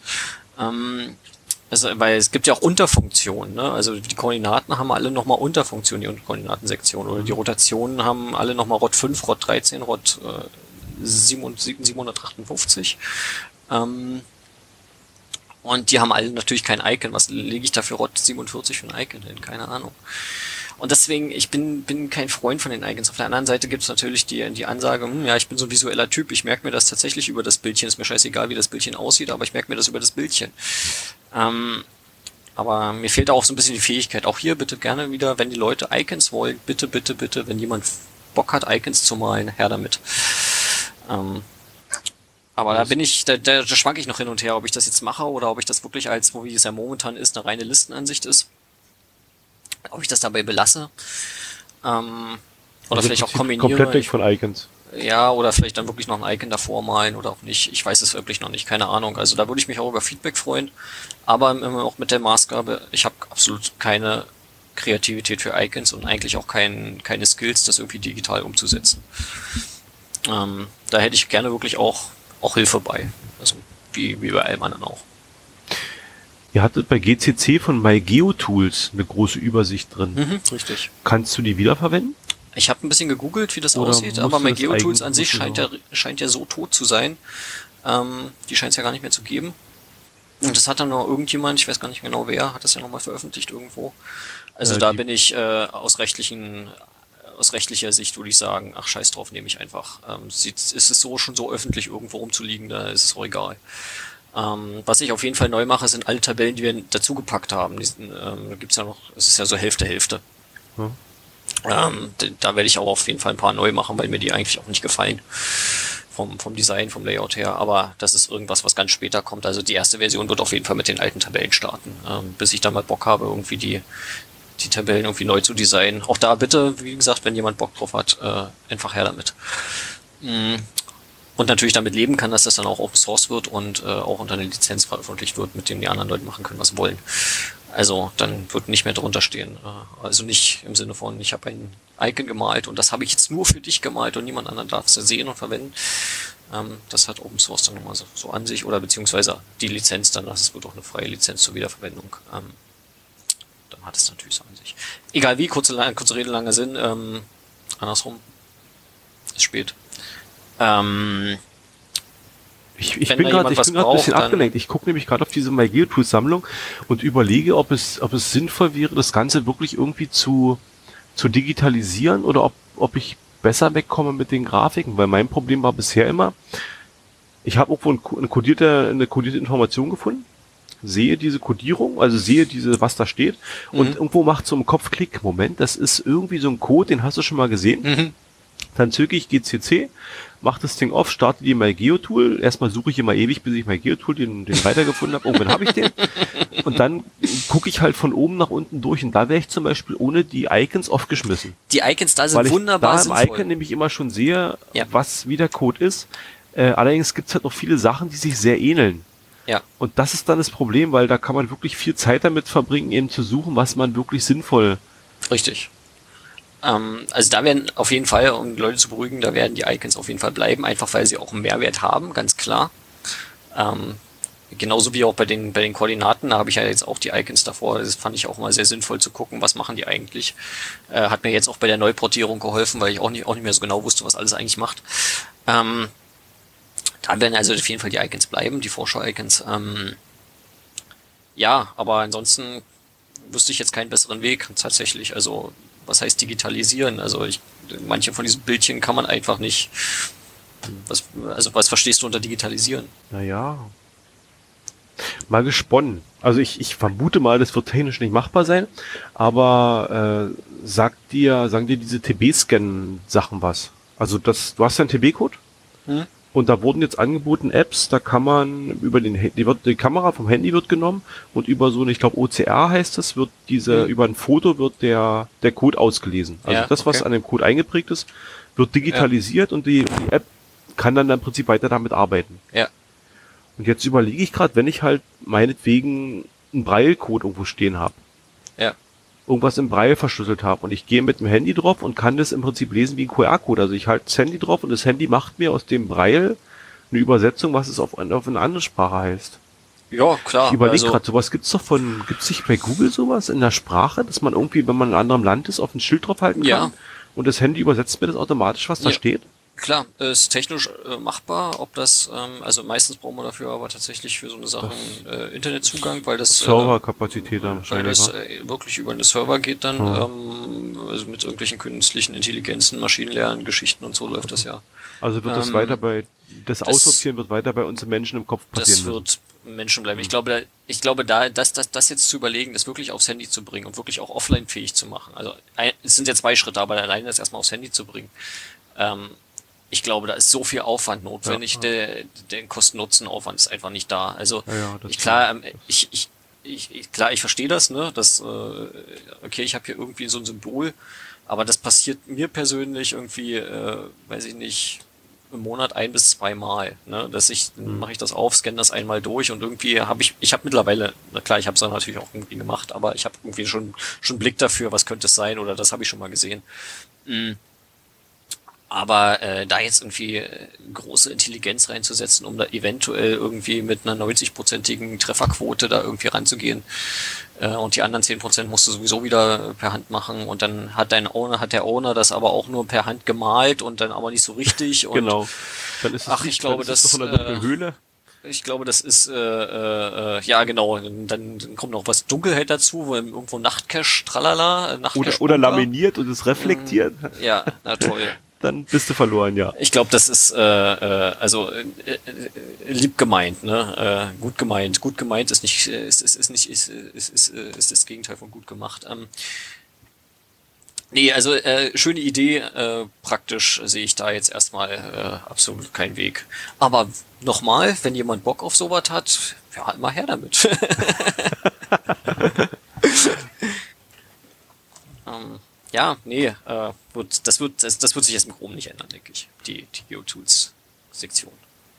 Also, weil es gibt ja auch Unterfunktionen, ne? Also die Koordinaten haben alle nochmal Unterfunktionen, die Koordinatensektion, oder die Rotationen haben alle nochmal R O T fünf, R O T dreizehn, R O T äh, siebenhundertachtundfünfzig. Ähm, und die haben alle natürlich kein Icon. Was lege ich da für R O T siebenundvierzig für ein Icon hin? Keine Ahnung. Und deswegen, ich bin bin kein Freund von den Icons. Auf der anderen Seite gibt es natürlich die die Ansage, hm, ja, ich bin so ein visueller Typ, ich merke mir das tatsächlich über das Bildchen. Ist mir scheißegal, wie das Bildchen aussieht, aber ich merke mir das über das Bildchen. Ähm, aber mir fehlt auch so ein bisschen die Fähigkeit. Auch hier bitte gerne wieder, wenn die Leute Icons wollen, bitte, bitte, bitte, wenn jemand Bock hat, Icons zu malen, her damit. Ähm, aber da bin ich, da, da, da schwanke ich noch hin und her, ob ich das jetzt mache oder ob ich das wirklich als, wo wie es ja momentan ist, eine reine Listenansicht ist. Ob ich das dabei belasse. Ähm, oder also vielleicht auch kombiniere. Komplett weg von Icons. Ja, oder vielleicht dann wirklich noch ein Icon davor malen oder auch nicht. Ich weiß es wirklich noch nicht, keine Ahnung. Also da würde ich mich auch über Feedback freuen. Aber immer auch mit der Maßgabe, ich habe absolut keine Kreativität für Icons und eigentlich auch kein, keine Skills, das irgendwie digital umzusetzen. Ähm, da hätte ich gerne wirklich auch, auch Hilfe bei. Also wie, wie bei allem anderen auch. Ihr hattet bei G C C von MyGeoTools eine große Übersicht drin. Mhm, richtig. Kannst du die wiederverwenden? Ich habe ein bisschen gegoogelt, wie das Oder aussieht, aber MyGeoTools eigen- an sich musst du scheint ja, scheint ja so tot zu sein. Ähm, die scheint es ja gar nicht mehr zu geben. Und das hat dann noch irgendjemand, ich weiß gar nicht genau wer, hat das ja nochmal veröffentlicht irgendwo. Also Äh, da die- bin ich äh, aus rechtlichen, aus rechtlicher Sicht würde ich sagen, ach scheiß drauf, nehme ich einfach. Ähm, sieht, ist es so schon so öffentlich irgendwo rumzuliegen, da ist es auch egal. Ähm, was ich auf jeden Fall neu mache, sind alle Tabellen, die wir dazugepackt haben. Diesen, ähm, da gibt's ja noch, es ist ja so Hälfte, Hälfte. Hm. Ähm, d- da werde ich auch auf jeden Fall ein paar neu machen, weil mir die eigentlich auch nicht gefallen. Vom, vom Design, vom Layout her. Aber das ist irgendwas, was ganz später kommt. Also die erste Version wird auf jeden Fall mit den alten Tabellen starten. Ähm, bis ich dann mal Bock habe, irgendwie die, die Tabellen irgendwie neu zu designen. Auch da bitte, wie gesagt, wenn jemand Bock drauf hat, äh, einfach her damit. Mm. Und natürlich damit leben kann, dass das dann auch Open Source wird und äh, auch unter einer Lizenz veröffentlicht wird, mit dem die anderen Leute machen können, was sie wollen. Also dann wird nicht mehr drunter stehen. Äh, also nicht im Sinne von, ich habe ein Icon gemalt und das habe ich jetzt nur für dich gemalt und niemand anderen darf es sehen und verwenden. Ähm, das hat Open Source dann nochmal so, so an sich oder beziehungsweise die Lizenz dann, das wird auch eine freie Lizenz zur Wiederverwendung. Ähm, dann hat es natürlich so an sich. Egal wie, kurze, kurze Rede, langer Sinn. Ähm, andersrum. Ist spät. Ähm, Ich, ich Wenn bin da gerade jemand ich was bin gerade ein bisschen braucht, dann- abgelenkt. Ich gucke nämlich gerade auf diese MyGeoTools-Sammlung und überlege, ob es, ob es sinnvoll wäre, das Ganze wirklich irgendwie zu, zu digitalisieren oder ob, ob ich besser wegkomme mit den Grafiken, weil mein Problem war bisher immer, ich habe irgendwo ein, eine, kodierte, eine kodierte Information gefunden, sehe diese Kodierung, also sehe diese, was da steht, und Mhm. irgendwo macht so im Kopf Klick, Moment, das ist irgendwie so ein Code, den hast du schon mal gesehen. Mhm. Dann zücke ich G C C, mache das Ding auf, starte die MyGeoTool. Erstmal suche ich immer ewig, bis ich MyGeoTool den, den weitergefunden habe. Irgendwann habe ich den. Und dann gucke ich halt von oben nach unten durch. Und da wäre ich zum Beispiel ohne die Icons aufgeschmissen. Die Icons da sind Weil ich wunderbar da im sinnvoll. Icon nämlich immer schon sehe, Ja. was wie der Code ist. Äh, allerdings gibt es halt noch viele Sachen, die sich sehr ähneln. Ja. Und das ist dann das Problem, weil da kann man wirklich viel Zeit damit verbringen, eben zu suchen, was man wirklich sinnvoll Richtig. Ähm, also da werden auf jeden Fall, um die Leute zu beruhigen, da werden die Icons auf jeden Fall bleiben, einfach weil sie auch einen Mehrwert haben, ganz klar. Ähm, genauso wie auch bei den bei den Koordinaten, da habe ich ja jetzt auch die Icons davor. Das fand ich auch mal sehr sinnvoll zu gucken, was machen die eigentlich. Äh, hat mir jetzt auch bei der Neuportierung geholfen, weil ich auch nicht auch nicht mehr so genau wusste, was alles eigentlich macht. Ähm, da werden also auf jeden Fall die Icons bleiben, die Vorschau-Icons. Ähm, ja, aber ansonsten wüsste ich jetzt keinen besseren Weg tatsächlich. Also was heißt digitalisieren? Also ich, manche von diesen Bildchen kann man einfach nicht. Was, also was verstehst du unter digitalisieren? Naja, mal gesponnen. Also ich, ich vermute mal, das wird technisch nicht machbar sein, aber äh, sagt dir, sagen dir diese T B-Scan-Sachen was? Also das, du hast ja einen T B-Code Hm? und da wurden jetzt angeboten Apps, da kann man über den die wird die Kamera vom Handy wird genommen und über so eine, ich glaube O C R heißt das, wird diese Hm. über ein Foto wird der der Code ausgelesen. Also Ja, das, was okay. an dem Code eingeprägt ist, wird digitalisiert und die, die App kann dann im Prinzip weiter damit arbeiten. Ja. Und jetzt überlege ich gerade, wenn ich halt meinetwegen einen Braille-Code irgendwo stehen habe, Ja. irgendwas im Braille verschlüsselt habe und ich gehe mit dem Handy drauf und kann das im Prinzip lesen wie ein Q R-Code. Also ich halte das Handy drauf und das Handy macht mir aus dem Braille eine Übersetzung, was es auf, auf eine andere Sprache heißt. Ja, klar. Ich überlege Also, gerade, sowas gibt's doch von, gibt's nicht bei Google sowas in der Sprache, dass man irgendwie, wenn man in einem anderen Land ist, auf ein Schild draufhalten kann Ja. und das Handy übersetzt mir das automatisch, was da Ja. steht? klar, ist technisch äh, machbar. Ob das, ähm, also meistens brauchen wir dafür aber tatsächlich für so eine Sache äh, Internetzugang, weil das äh, Serverkapazität dann weil wahrscheinlich. das wa? äh, wirklich über eine Server geht dann, Hm. ähm, also mit irgendwelchen künstlichen Intelligenzen, Maschinenlernen, Geschichten und so läuft das ja. Also wird das ähm, weiter bei, das das- Aussortieren wird weiter bei uns Menschen im Kopf passieren Das müssen. wird Menschen bleiben. Ich glaube, da, ich glaube, da, das, das, das jetzt zu überlegen, das wirklich aufs Handy zu bringen und wirklich auch offline fähig zu machen. Also, ein, es sind ja zwei Schritte, aber alleine das erstmal aufs Handy zu bringen. Ähm, ich glaube, da ist so viel Aufwand notwendig. Ja. Der, der Kosten-Nutzen-Aufwand ist einfach nicht da. Also, Ja, ja, das ich, klar, ähm, stimmt. ich, ich, ich, ich, klar, ich verstehe das, ne, dass, äh, okay, ich habe hier irgendwie so ein Symbol, aber das passiert mir persönlich irgendwie, äh, weiß ich nicht, im Monat ein bis zweimal, ne, dass ich, dann mache ich das auf, scanne das einmal durch und irgendwie habe ich, ich habe mittlerweile, na klar, ich habe es dann natürlich auch irgendwie gemacht, aber ich habe irgendwie schon schon Blick dafür, was könnte es sein oder das habe ich schon mal gesehen. Mm. Aber äh, da jetzt irgendwie äh, große Intelligenz reinzusetzen, um da eventuell irgendwie mit einer neunzig-prozentigen Trefferquote da irgendwie ranzugehen äh, und die anderen zehn Prozent musst du sowieso wieder per Hand machen und dann hat dein Owner, hat der Owner das aber auch nur per Hand gemalt und dann aber nicht so richtig und Genau. Dann ist es ach, ich nicht- glaube, dann ist es das, doch in einer äh, Höhle. ich glaube, das ist, äh, äh, äh, ja genau, dann, dann kommt noch was Dunkelheit dazu, wo irgendwo Nachtcache, tralala, äh, Nachtcache. Oder, oder laminiert und es reflektiert. Ja, na toll. Dann bist du verloren, ja. Ich glaube, das ist äh, äh, also äh, äh, lieb gemeint, ne? Äh, gut gemeint. Gut gemeint ist nicht äh, ist ist, ist nicht ist ist, ist ist ist das Gegenteil von gut gemacht. Ähm, nee, also äh, schöne Idee. Äh, praktisch sehe ich da jetzt erstmal äh, absolut keinen Weg. Aber nochmal, wenn jemand Bock auf sowas hat, ja, immer her damit. ähm, ja, nee, äh, wird, das wird das, das wird sich jetzt mit Chrome nicht ändern, denke ich. Die, die GeoTools-Sektion.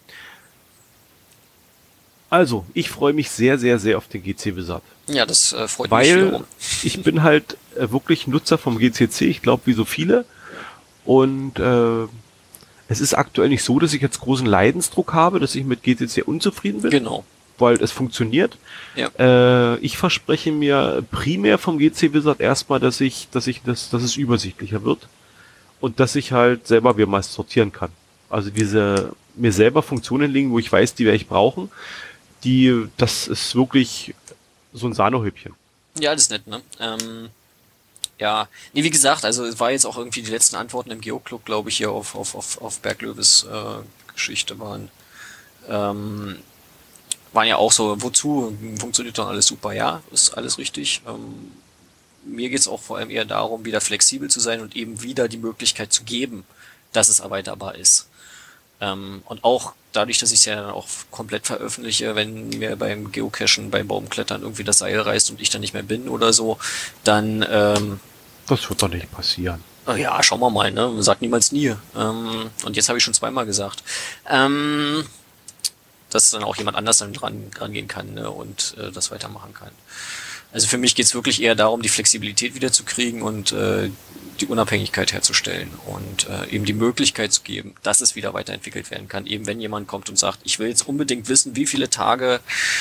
Also, ich freue mich sehr, sehr, sehr auf den G C Wizard. Ja, das äh, freut mich Weil wiederum. ich bin halt äh, wirklich Nutzer vom G C C, ich glaube wie so viele. Und äh, es ist aktuell nicht so, dass ich jetzt großen Leidensdruck habe, dass ich mit G C C unzufrieden bin, Genau. weil es funktioniert. Ja. Äh, ich verspreche mir primär vom G C Wizard erstmal, dass ich, dass ich das, dass es übersichtlicher wird und dass ich halt selber mir mal sortieren kann. Also diese mir selber Funktionen legen, wo ich weiß, die werde ich brauchen. Die, das ist wirklich so ein Sahnehäubchen. Ja, das ist nett, ne? Ähm, ja, nee, wie gesagt, also es war jetzt auch irgendwie die letzten Antworten im Geo-Club, glaube ich, hier auf, auf, auf, auf Berglöwes äh, Geschichte waren. Ähm, waren ja auch so, wozu? Funktioniert doch alles super, ja, ist alles richtig. Ähm, mir geht's auch vor allem eher darum, wieder flexibel zu sein und eben wieder die Möglichkeit zu geben, dass es erweiterbar ist. Ähm, und auch dadurch, dass ich es ja dann auch komplett veröffentliche, wenn mir beim Geocachen, beim Baumklettern irgendwie das Seil reißt und ich dann nicht mehr bin oder so, dann, ähm, Das wird doch nicht passieren. oh ja, schauen wir mal, ne? Man sagt niemals nie. Ähm, und jetzt habe ich schon zweimal gesagt. Ähm, dass dann auch jemand anders dann dran rangehen kann, ne? Und äh, das weitermachen kann. Also für mich geht's wirklich eher darum, die Flexibilität wiederzukriegen und äh, die Unabhängigkeit herzustellen und äh, eben die Möglichkeit zu geben, dass es wieder weiterentwickelt werden kann. Eben wenn jemand kommt und sagt, ich will jetzt unbedingt wissen, wie viele Tage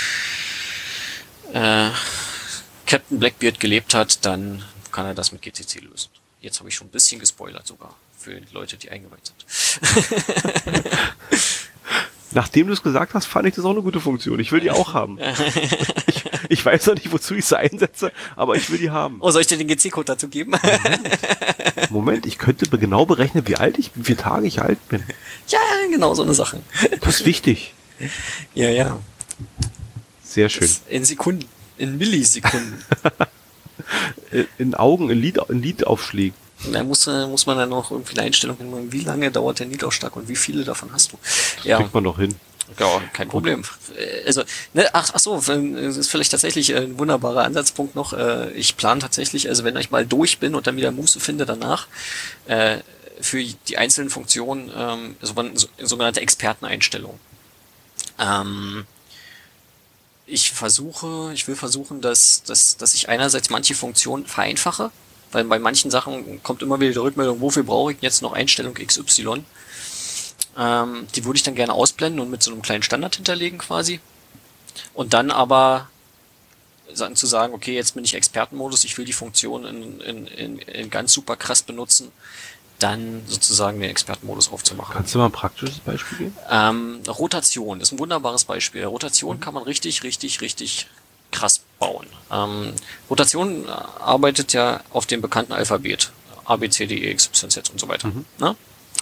äh, Captain Blackbeard gelebt hat, dann kann er das mit G C C lösen. Jetzt habe ich schon ein bisschen gespoilert sogar für die Leute, die eingeweiht sind. Nachdem du es gesagt hast, fand ich das auch eine gute Funktion. Ich will die auch haben. ich, ich weiß noch nicht, wozu ich sie einsetze, aber ich will die haben. Oh, soll ich dir den G C-Code dazu geben? Moment. Moment, ich könnte genau berechnen, wie alt ich, wie viele Tage ich alt bin. Ja, genau, so eine Sache. Das ist wichtig. Ja, ja. Sehr schön. Das in Sekunden, in Millisekunden. In Augen, in, Lied, in Liedaufschlägen. Da muss, muss man dann noch irgendwie eine Einstellung hinmachen, wie lange dauert der Liedaufschlag und wie viele davon hast du. Das ja. kriegt man doch hin. Ja, kein Problem. Also, ne, ach, ach so, das ist vielleicht tatsächlich ein wunderbarer Ansatzpunkt noch. Ich plane tatsächlich, also wenn ich mal durch bin und dann wieder Muße finde danach, für die einzelnen Funktionen ähm, sogenannte Experteneinstellungen. Ähm, ich versuche, ich will versuchen, dass, dass, dass ich einerseits manche Funktionen vereinfache, weil bei manchen Sachen kommt immer wieder die Rückmeldung, wofür brauche ich jetzt noch Einstellung X Y? Ähm, die würde ich dann gerne ausblenden und mit so einem kleinen Standard hinterlegen quasi. Und dann aber dann zu sagen, okay, jetzt bin ich Expertenmodus, ich will die Funktion in, in, in, in ganz super krass benutzen, dann sozusagen den Expertenmodus aufzumachen. Kannst du mal ein praktisches Beispiel geben? Ähm, Rotation ist ein wunderbares Beispiel. Rotation mhm. kann man richtig, richtig, richtig krass bauen. Ähm, Rotation arbeitet ja auf dem bekannten Alphabet. A, B, C, D, E, X, Y, Z und so weiter. Mhm. Ne?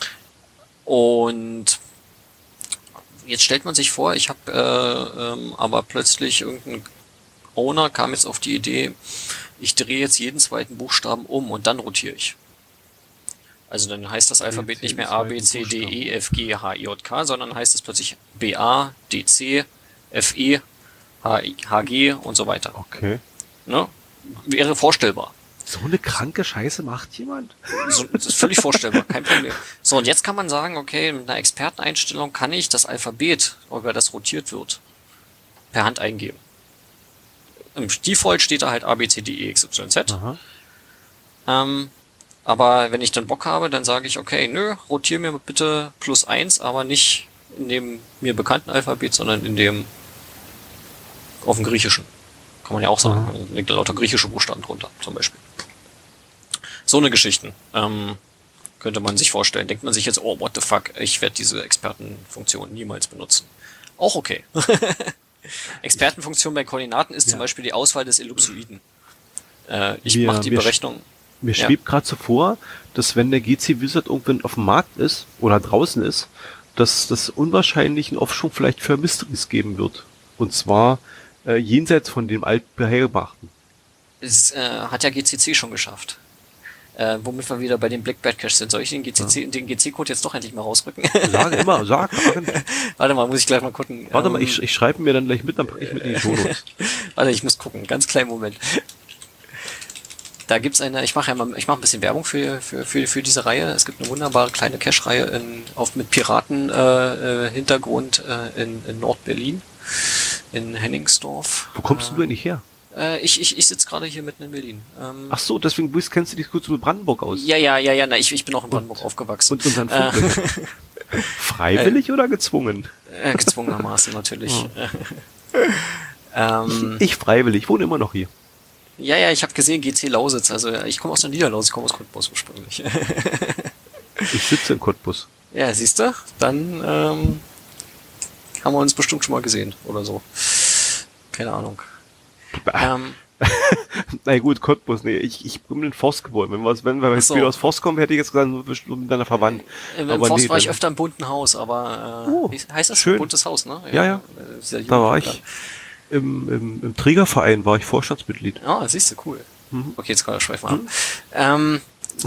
Und jetzt stellt man sich vor, ich habe äh, ähm, aber plötzlich irgendein Owner kam jetzt auf die Idee, ich drehe jetzt jeden zweiten Buchstaben um und dann rotiere ich. Also dann heißt das Alphabet nicht mehr A, B, C, D, E, F, G, H, I, J, K, sondern heißt es plötzlich B, A, D, C, F, E, H, H, G und so weiter. Okay. Ne? Wäre vorstellbar. So eine kranke Scheiße macht jemand? So, das ist völlig vorstellbar, kein Problem. So, und jetzt kann man sagen, okay, mit einer Experteneinstellung kann ich das Alphabet, über das rotiert wird, per Hand eingeben. Im Default steht da halt A, B, C, D, E, X, Y, Z. Ähm, aber wenn ich dann Bock habe, dann sage ich, okay, nö, rotiere mir bitte plus eins, aber nicht in dem mir bekannten Alphabet, sondern in dem auf dem Griechischen. Kann man ja auch sagen. Da liegt lauter griechische Buchstaben drunter, zum Beispiel. So eine Geschichten ähm, könnte man sich vorstellen. Denkt man sich jetzt, oh, what the fuck, ich werde diese Expertenfunktion niemals benutzen. Auch okay. Expertenfunktion bei Koordinaten ist ja. zum Beispiel die Auswahl des Ellipsoiden. Äh, ich mache die Berechnung. Mir ja. schwebt gerade so vor, dass wenn der G C Wizard irgendwann auf dem Markt ist oder draußen ist, dass das unwahrscheinlich einen Aufschwung vielleicht für Mysteries geben wird. Und zwar äh, jenseits von dem altbehergebrachten. Es äh, hat ja G C C schon geschafft. Äh, womit wir wieder bei dem Blackbeard Cache sind. Soll ich den G C C, ja. den G C-Code jetzt doch endlich mal rausrücken? Sag immer, sag. Warte mal, muss ich gleich mal gucken. Warte ähm, mal, ich, ich schreibe mir dann gleich mit, dann packe ich mit in die Shownotes. Warte, ich muss gucken. Ganz kleinen Moment. Da gibt's eine, ich mache ja mal, ich mache ein bisschen Werbung für, für, für, für diese Reihe. Es gibt eine wunderbare kleine Cache-Reihe in, auf, mit Piraten-Hintergrund äh, äh, in, in Nord-Berlin, in Henningsdorf. Wo kommst äh, du denn nicht her? Äh, ich ich, ich sitze gerade hier mitten in Berlin. Ähm, Ach so, deswegen kennst du dich kurz mit Brandenburg aus. Ja, ja, ja, ja, na, ich, ich bin auch in Brandenburg und, aufgewachsen. Und unseren äh, Freiwillig äh, oder gezwungen? Äh, gezwungenermaßen natürlich. Oh. ähm, ich, ich freiwillig, ich wohne immer noch hier. Ja, ja, ich habe gesehen, G C Lausitz, also ich komme aus der Niederlausitz, ich komme aus Cottbus ursprünglich. Ich sitze in Cottbus. Ja, siehst du, dann ähm, haben wir uns bestimmt schon mal gesehen oder so. Keine Ahnung. ähm, Na gut, Cottbus, nee, ich, ich bin in Forst geboren. Wenn wir, wenn wir so. aus Forst kommen, hätte ich jetzt gesagt, wir sind miteinander verwandt. Im, im Forst nee, war ich öfter im bunten Haus, aber äh, oh, heißt das schön. buntes Haus, ne? Ja, ja. ja. Da war ich. Im, im, Im Trägerverein war ich Vorstandsmitglied. Ah, oh, siehst du, cool. Mhm. Okay, jetzt kann ich schweifen mhm. an. Ähm,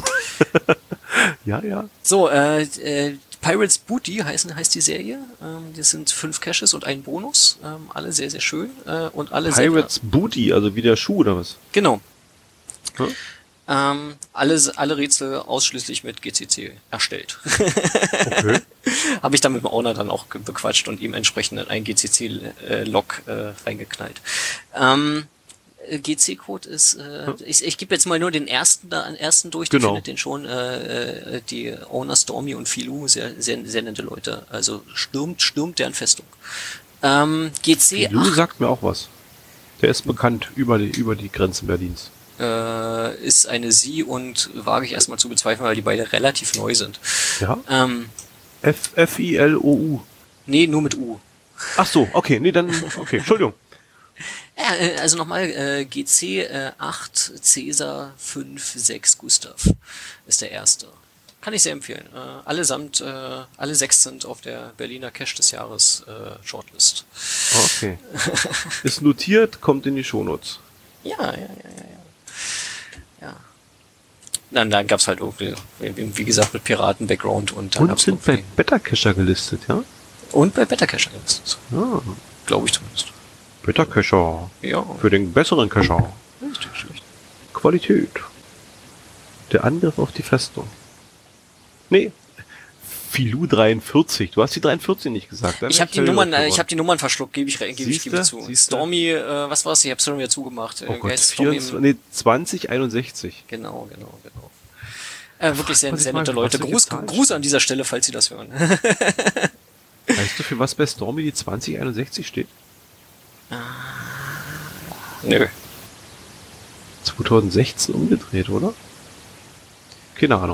ja, ja. So, äh, äh, Pirates Booty heißen, heißt die Serie. Ähm, das sind fünf Caches und ein Bonus. Ähm, alle sehr, sehr schön. Äh, und alle Pirates sehr, Booty, also wie der Schuh oder was? Genau. Hm? Ähm, alle, alle Rätsel ausschließlich mit G C C erstellt. Okay. Habe ich dann mit dem Owner dann auch bequatscht und ihm entsprechend ein G C C-Log äh, reingeknallt. Ähm, G C-Code ist, äh, hm? ich, ich gebe jetzt mal nur den ersten da, ersten durch, genau. Die findet den schon, äh, die Owner Stormy und Filou, sehr, sehr, sehr nette Leute. Also stürmt, stürmt deren Festung. Ähm, G C Filou sagt mir auch was. Der ist bekannt über die, über die Grenzen Berlins. Äh, ist eine Sie und wage ich erstmal zu bezweifeln, weil die beide relativ neu sind. Ja. Ähm, F, F I L O U. Nee, nur mit U. Ach so, okay, nee, dann, okay, Entschuldigung. Ja, also nochmal, äh, G C äh, acht Cäsar fünf sechs Gustav ist der erste. Kann ich sehr empfehlen. Äh, allesamt, äh, alle sechs sind auf der Berliner Cache des Jahres äh, Shortlist. Okay. Ist notiert, kommt in die Shownotes. Ja, ja, ja, ja, ja. ja. Dann, dann gab's halt irgendwie, wie gesagt, mit Piraten-Background und dann und sind bei Beta-Cacher gelistet, ja? Und bei Beta-Cacher gelistet. Ja. Glaube ich zumindest. Beta-Cacher. Ja. Für den besseren Cacher. Richtig schlecht. Qualität. Der Angriff auf die Festung. Nee. Filou dreiundvierzig. Du hast die dreiundvierzig nicht gesagt. Ich habe die Nummern, äh, ich habe die Nummern verschluckt, gebe ich, gebe ich gebe zu. Siehste? Stormy, äh, was war's? Ich habe schon wieder zugemacht. Oh äh, Gott, Stormy vierundzwanzig, nee, zwanzig einundsechzig. Genau, genau, genau. Äh, wirklich sehr, sehr nette mal, Leute. Gruß, Gruß an dieser Stelle, falls Sie das hören. Weißt du, für was bei Stormy die zwanzig einundsechzig steht? Ah, nö. zwanzig sechzehn umgedreht, oder? Keine Ahnung.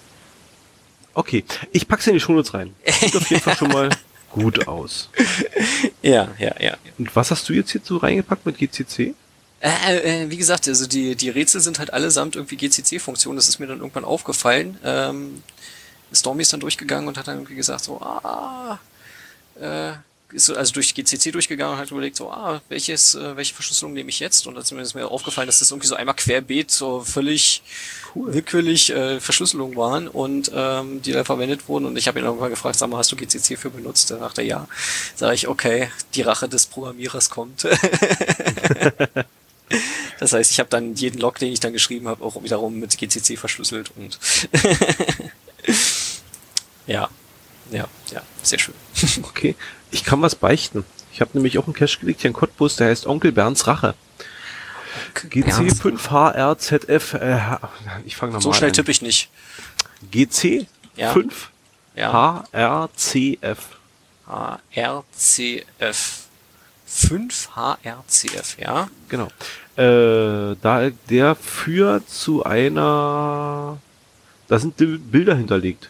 Okay, ich pack's in die Shownotes rein. Sieht auf jeden Fall schon mal gut aus. Ja, ja, ja. Und was hast du jetzt hierzu reingepackt mit G C C? Äh, äh, wie gesagt, also die, die Rätsel sind halt allesamt irgendwie G C C-Funktionen. Das ist mir dann irgendwann aufgefallen. Ähm, Stormy ist dann durchgegangen und hat dann irgendwie gesagt so, ah, äh, ist so, also durch G C C durchgegangen und hat überlegt so, ah, welches, äh, welche Verschlüsselung nehme ich jetzt? Und dann ist mir, ist mir aufgefallen, dass das irgendwie so einmal querbeet so völlig cool. willkürlich äh, Verschlüsselungen waren und ähm, die da verwendet wurden. Und ich habe ihn irgendwann gefragt, sag mal, hast du G C C für benutzt? Da dachte er, ja. Sag ich, okay, die Rache des Programmierers kommt. Das heißt, ich habe dann jeden Log, den ich dann geschrieben habe, auch wiederum mit G C C verschlüsselt und ja, ja, ja, sehr schön. Okay, ich kann was beichten. Ich habe nämlich auch einen Cache gelegt hier in Cottbus, der heißt Onkel Bernds Rache. G C fünf H R Z F, äh, ich fange nochmal an. So schnell tippe ich nicht. G C ja. fünf ja. H R C F. H R C F. fünf H R C F, ja? Genau. Äh, da der führt zu einer, da sind Bilder hinterlegt.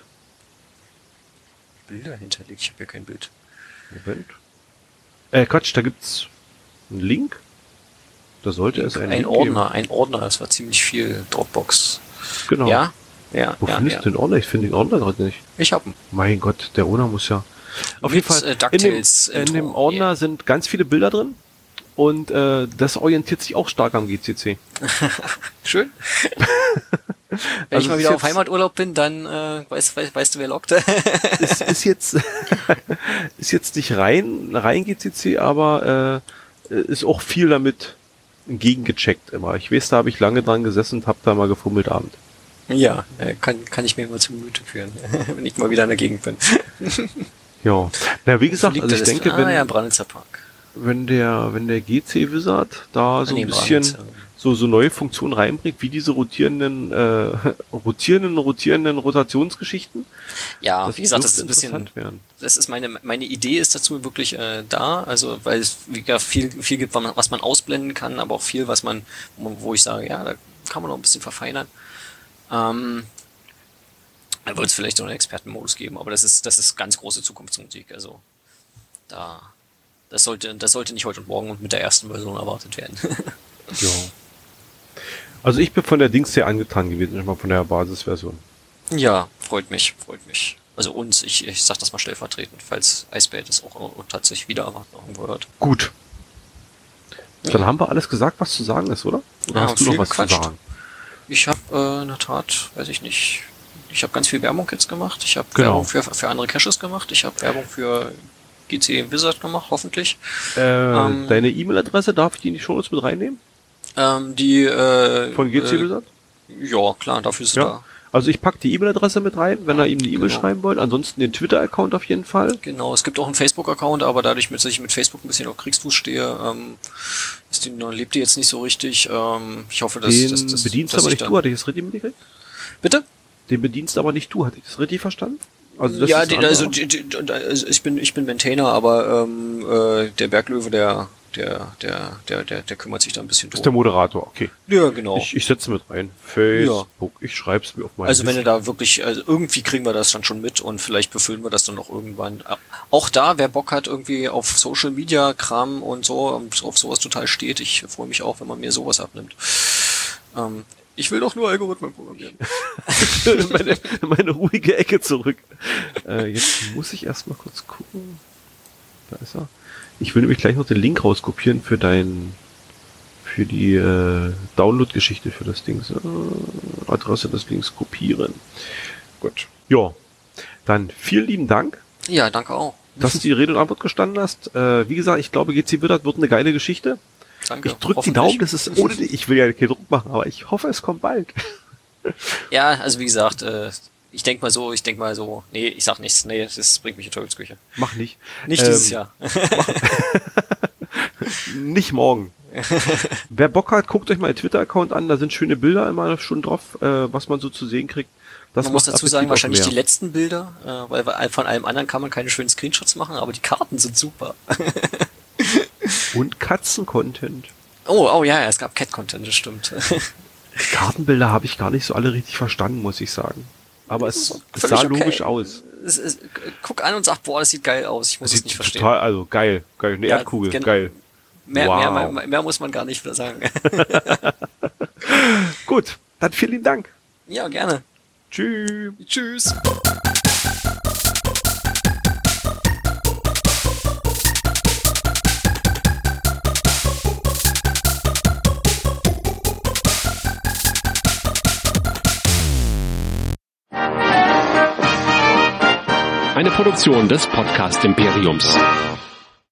Bilder hinterlegt? Ich habe hier kein Bild. Moment. Äh, Quatsch, da gibt's einen Link. Da sollte Link, es einen ein Link Ordner, geben. ein Ordner, das war ziemlich viel Dropbox. Genau. Ja, ja, Wo ja, findest ja. du den Ordner? Ich finde den Ordner gerade nicht. Ich hab ihn. Mein Gott, der Ordner muss ja... Auf Mit, jeden Fall, äh, in, dem, DuckTales in Intro. dem Ordner Yeah. sind ganz viele Bilder drin und äh, das orientiert sich auch stark am G C C. Schön. Wenn Also ich mal ist wieder jetzt- auf Heimaturlaub bin, dann äh, weißt, weißt, weißt du, wer lockt. ist, ist jetzt ist jetzt nicht rein rein G C C, aber äh, ist auch viel damit gegengecheckt immer. Ich weiß, da habe ich lange dran gesessen und habe da mal gefummelt abend. Ja, äh, kann, kann ich mir mal zu Gemüte führen, wenn ich mal wieder in der Gegend bin. Ja, na wie gesagt, Liegt also ich das- denke, ah, wenn ja, Branitzer Park. wenn der wenn der G C Wizard da so nee, ein bisschen Branitz, ja. so so neue Funktionen reinbringt, wie diese rotierenden äh, rotierenden rotierenden Rotationsgeschichten. Ja, das wie gesagt, das ist dürfte ein bisschen, interessant werden. das ist meine, meine Idee ist dazu wirklich äh, da, also weil es wie gesagt, viel, viel gibt, was man, was man ausblenden kann, aber auch viel, was man, wo, wo ich sage, ja, da kann man noch ein bisschen verfeinern. Ähm, da wird es vielleicht so einen Expertenmodus geben, aber das ist, das ist ganz große Zukunftsmusik, also da, das sollte, das sollte nicht heute und morgen und mit der ersten Version erwartet werden. Ja. Also ich bin von der Dings sehr angetan gewesen, schon mal von der Basisversion. Ja, freut mich, freut mich. Also uns, ich, ich sag das mal stellvertretend, falls Eisbär das auch und tatsächlich wieder erwarten irgendwo hört. Gut. Dann haben wir alles gesagt, was zu sagen ist, oder? Oder Ja, hast du noch viel was gequatscht. zu sagen? Ich habe äh, in der Tat, weiß ich nicht, ich habe ganz viel Werbung jetzt gemacht. Ich habe Genau. Werbung für, für andere Caches gemacht. Ich habe Werbung für G C Wizard gemacht, hoffentlich. Äh, Ähm, deine E-Mail-Adresse, darf ich die in die Shownotes mit reinnehmen? Ähm, die äh, Von G C äh, Wizard? Ja, klar, dafür ist es Ja. da. Also ich packe die E-Mail-Adresse mit rein, wenn ihr ihm eine E-Mail Genau. schreiben wollt. Ansonsten den Twitter-Account auf jeden Fall. Genau, es gibt auch einen Facebook-Account, aber dadurch, dass ich mit Facebook ein bisschen auf Kriegsfuß stehe, ähm, ist den lebte jetzt nicht so richtig. Ähm, ich hoffe, dass den das, das bedienst dass aber ich nicht dann, du, hatte ich das richtig mitgekriegt? Bitte? Den bedienst aber nicht du, hatte ich das richtig verstanden? Also das Ja, ist die, andere- also, die, die, also ich bin ich bin Maintainer, aber ähm, äh, der Berglöwe, der der der der der der kümmert sich da ein bisschen ist der drum. Moderator, okay. Ja, genau. Ich, ich setze mit rein. Facebook, ich schreib's mir auf meine Also wenn Liste. du da wirklich, also irgendwie kriegen wir das dann schon mit und vielleicht befüllen wir das dann noch irgendwann. Auch da, wer Bock hat, irgendwie auf Social Media Kram und so, und auf sowas total steht, ich freue mich auch, wenn man mir sowas abnimmt. Ähm, ich will doch nur Algorithmen programmieren. meine, meine ruhige Ecke zurück. Äh, jetzt muss ich erstmal kurz gucken. Da ist er. Ich will nämlich gleich noch den Link rauskopieren für dein, für die äh, Download-Geschichte für das Ding. So, Adresse des Links kopieren. Gut. Ja. Dann vielen lieben Dank, Ja, danke auch. dass du die Rede und Antwort gestanden hast. Äh, wie gesagt, ich glaube, G C Wittert wird eine geile Geschichte. Danke. Ich drücke die Hoffentlich. Daumen, das ist ohne dich. Ich will ja keinen Druck machen, aber ich hoffe, es kommt bald. Ja, also wie gesagt, äh, ich denk mal so, ich denk mal so, nee, ich sag nichts, nee, das bringt mich in Teufelsküche. Mach nicht. Nicht Ähm, dieses Jahr. Nicht morgen. Wer Bock hat, guckt euch mal den Twitter-Account an, da sind schöne Bilder immer schon drauf, äh, was man so zu sehen kriegt. Das Man muss macht dazu Appetit sagen, auf wahrscheinlich mehr. die letzten Bilder, äh, weil weil von allem anderen kann man keine schönen Screenshots machen, aber die Karten sind super. Und Katzen-Content. Oh, oh ja, ja, es gab Cat-Content, das stimmt. Die Kartenbilder habe ich gar nicht so alle richtig verstanden, muss ich sagen. Aber es, es Völlig sah okay. logisch aus. Es, es, guck an und sag, boah, das sieht geil aus, ich muss es Sieht nicht verstehen. total, also geil, geil, eine Ja, Erdkugel, gen- geil. Mehr, Wow. mehr, mehr muss man gar nicht sagen. Gut, dann vielen lieben Dank. Ja, gerne. Tschüss. Tschüss. Eine Produktion des Podcast Imperiums.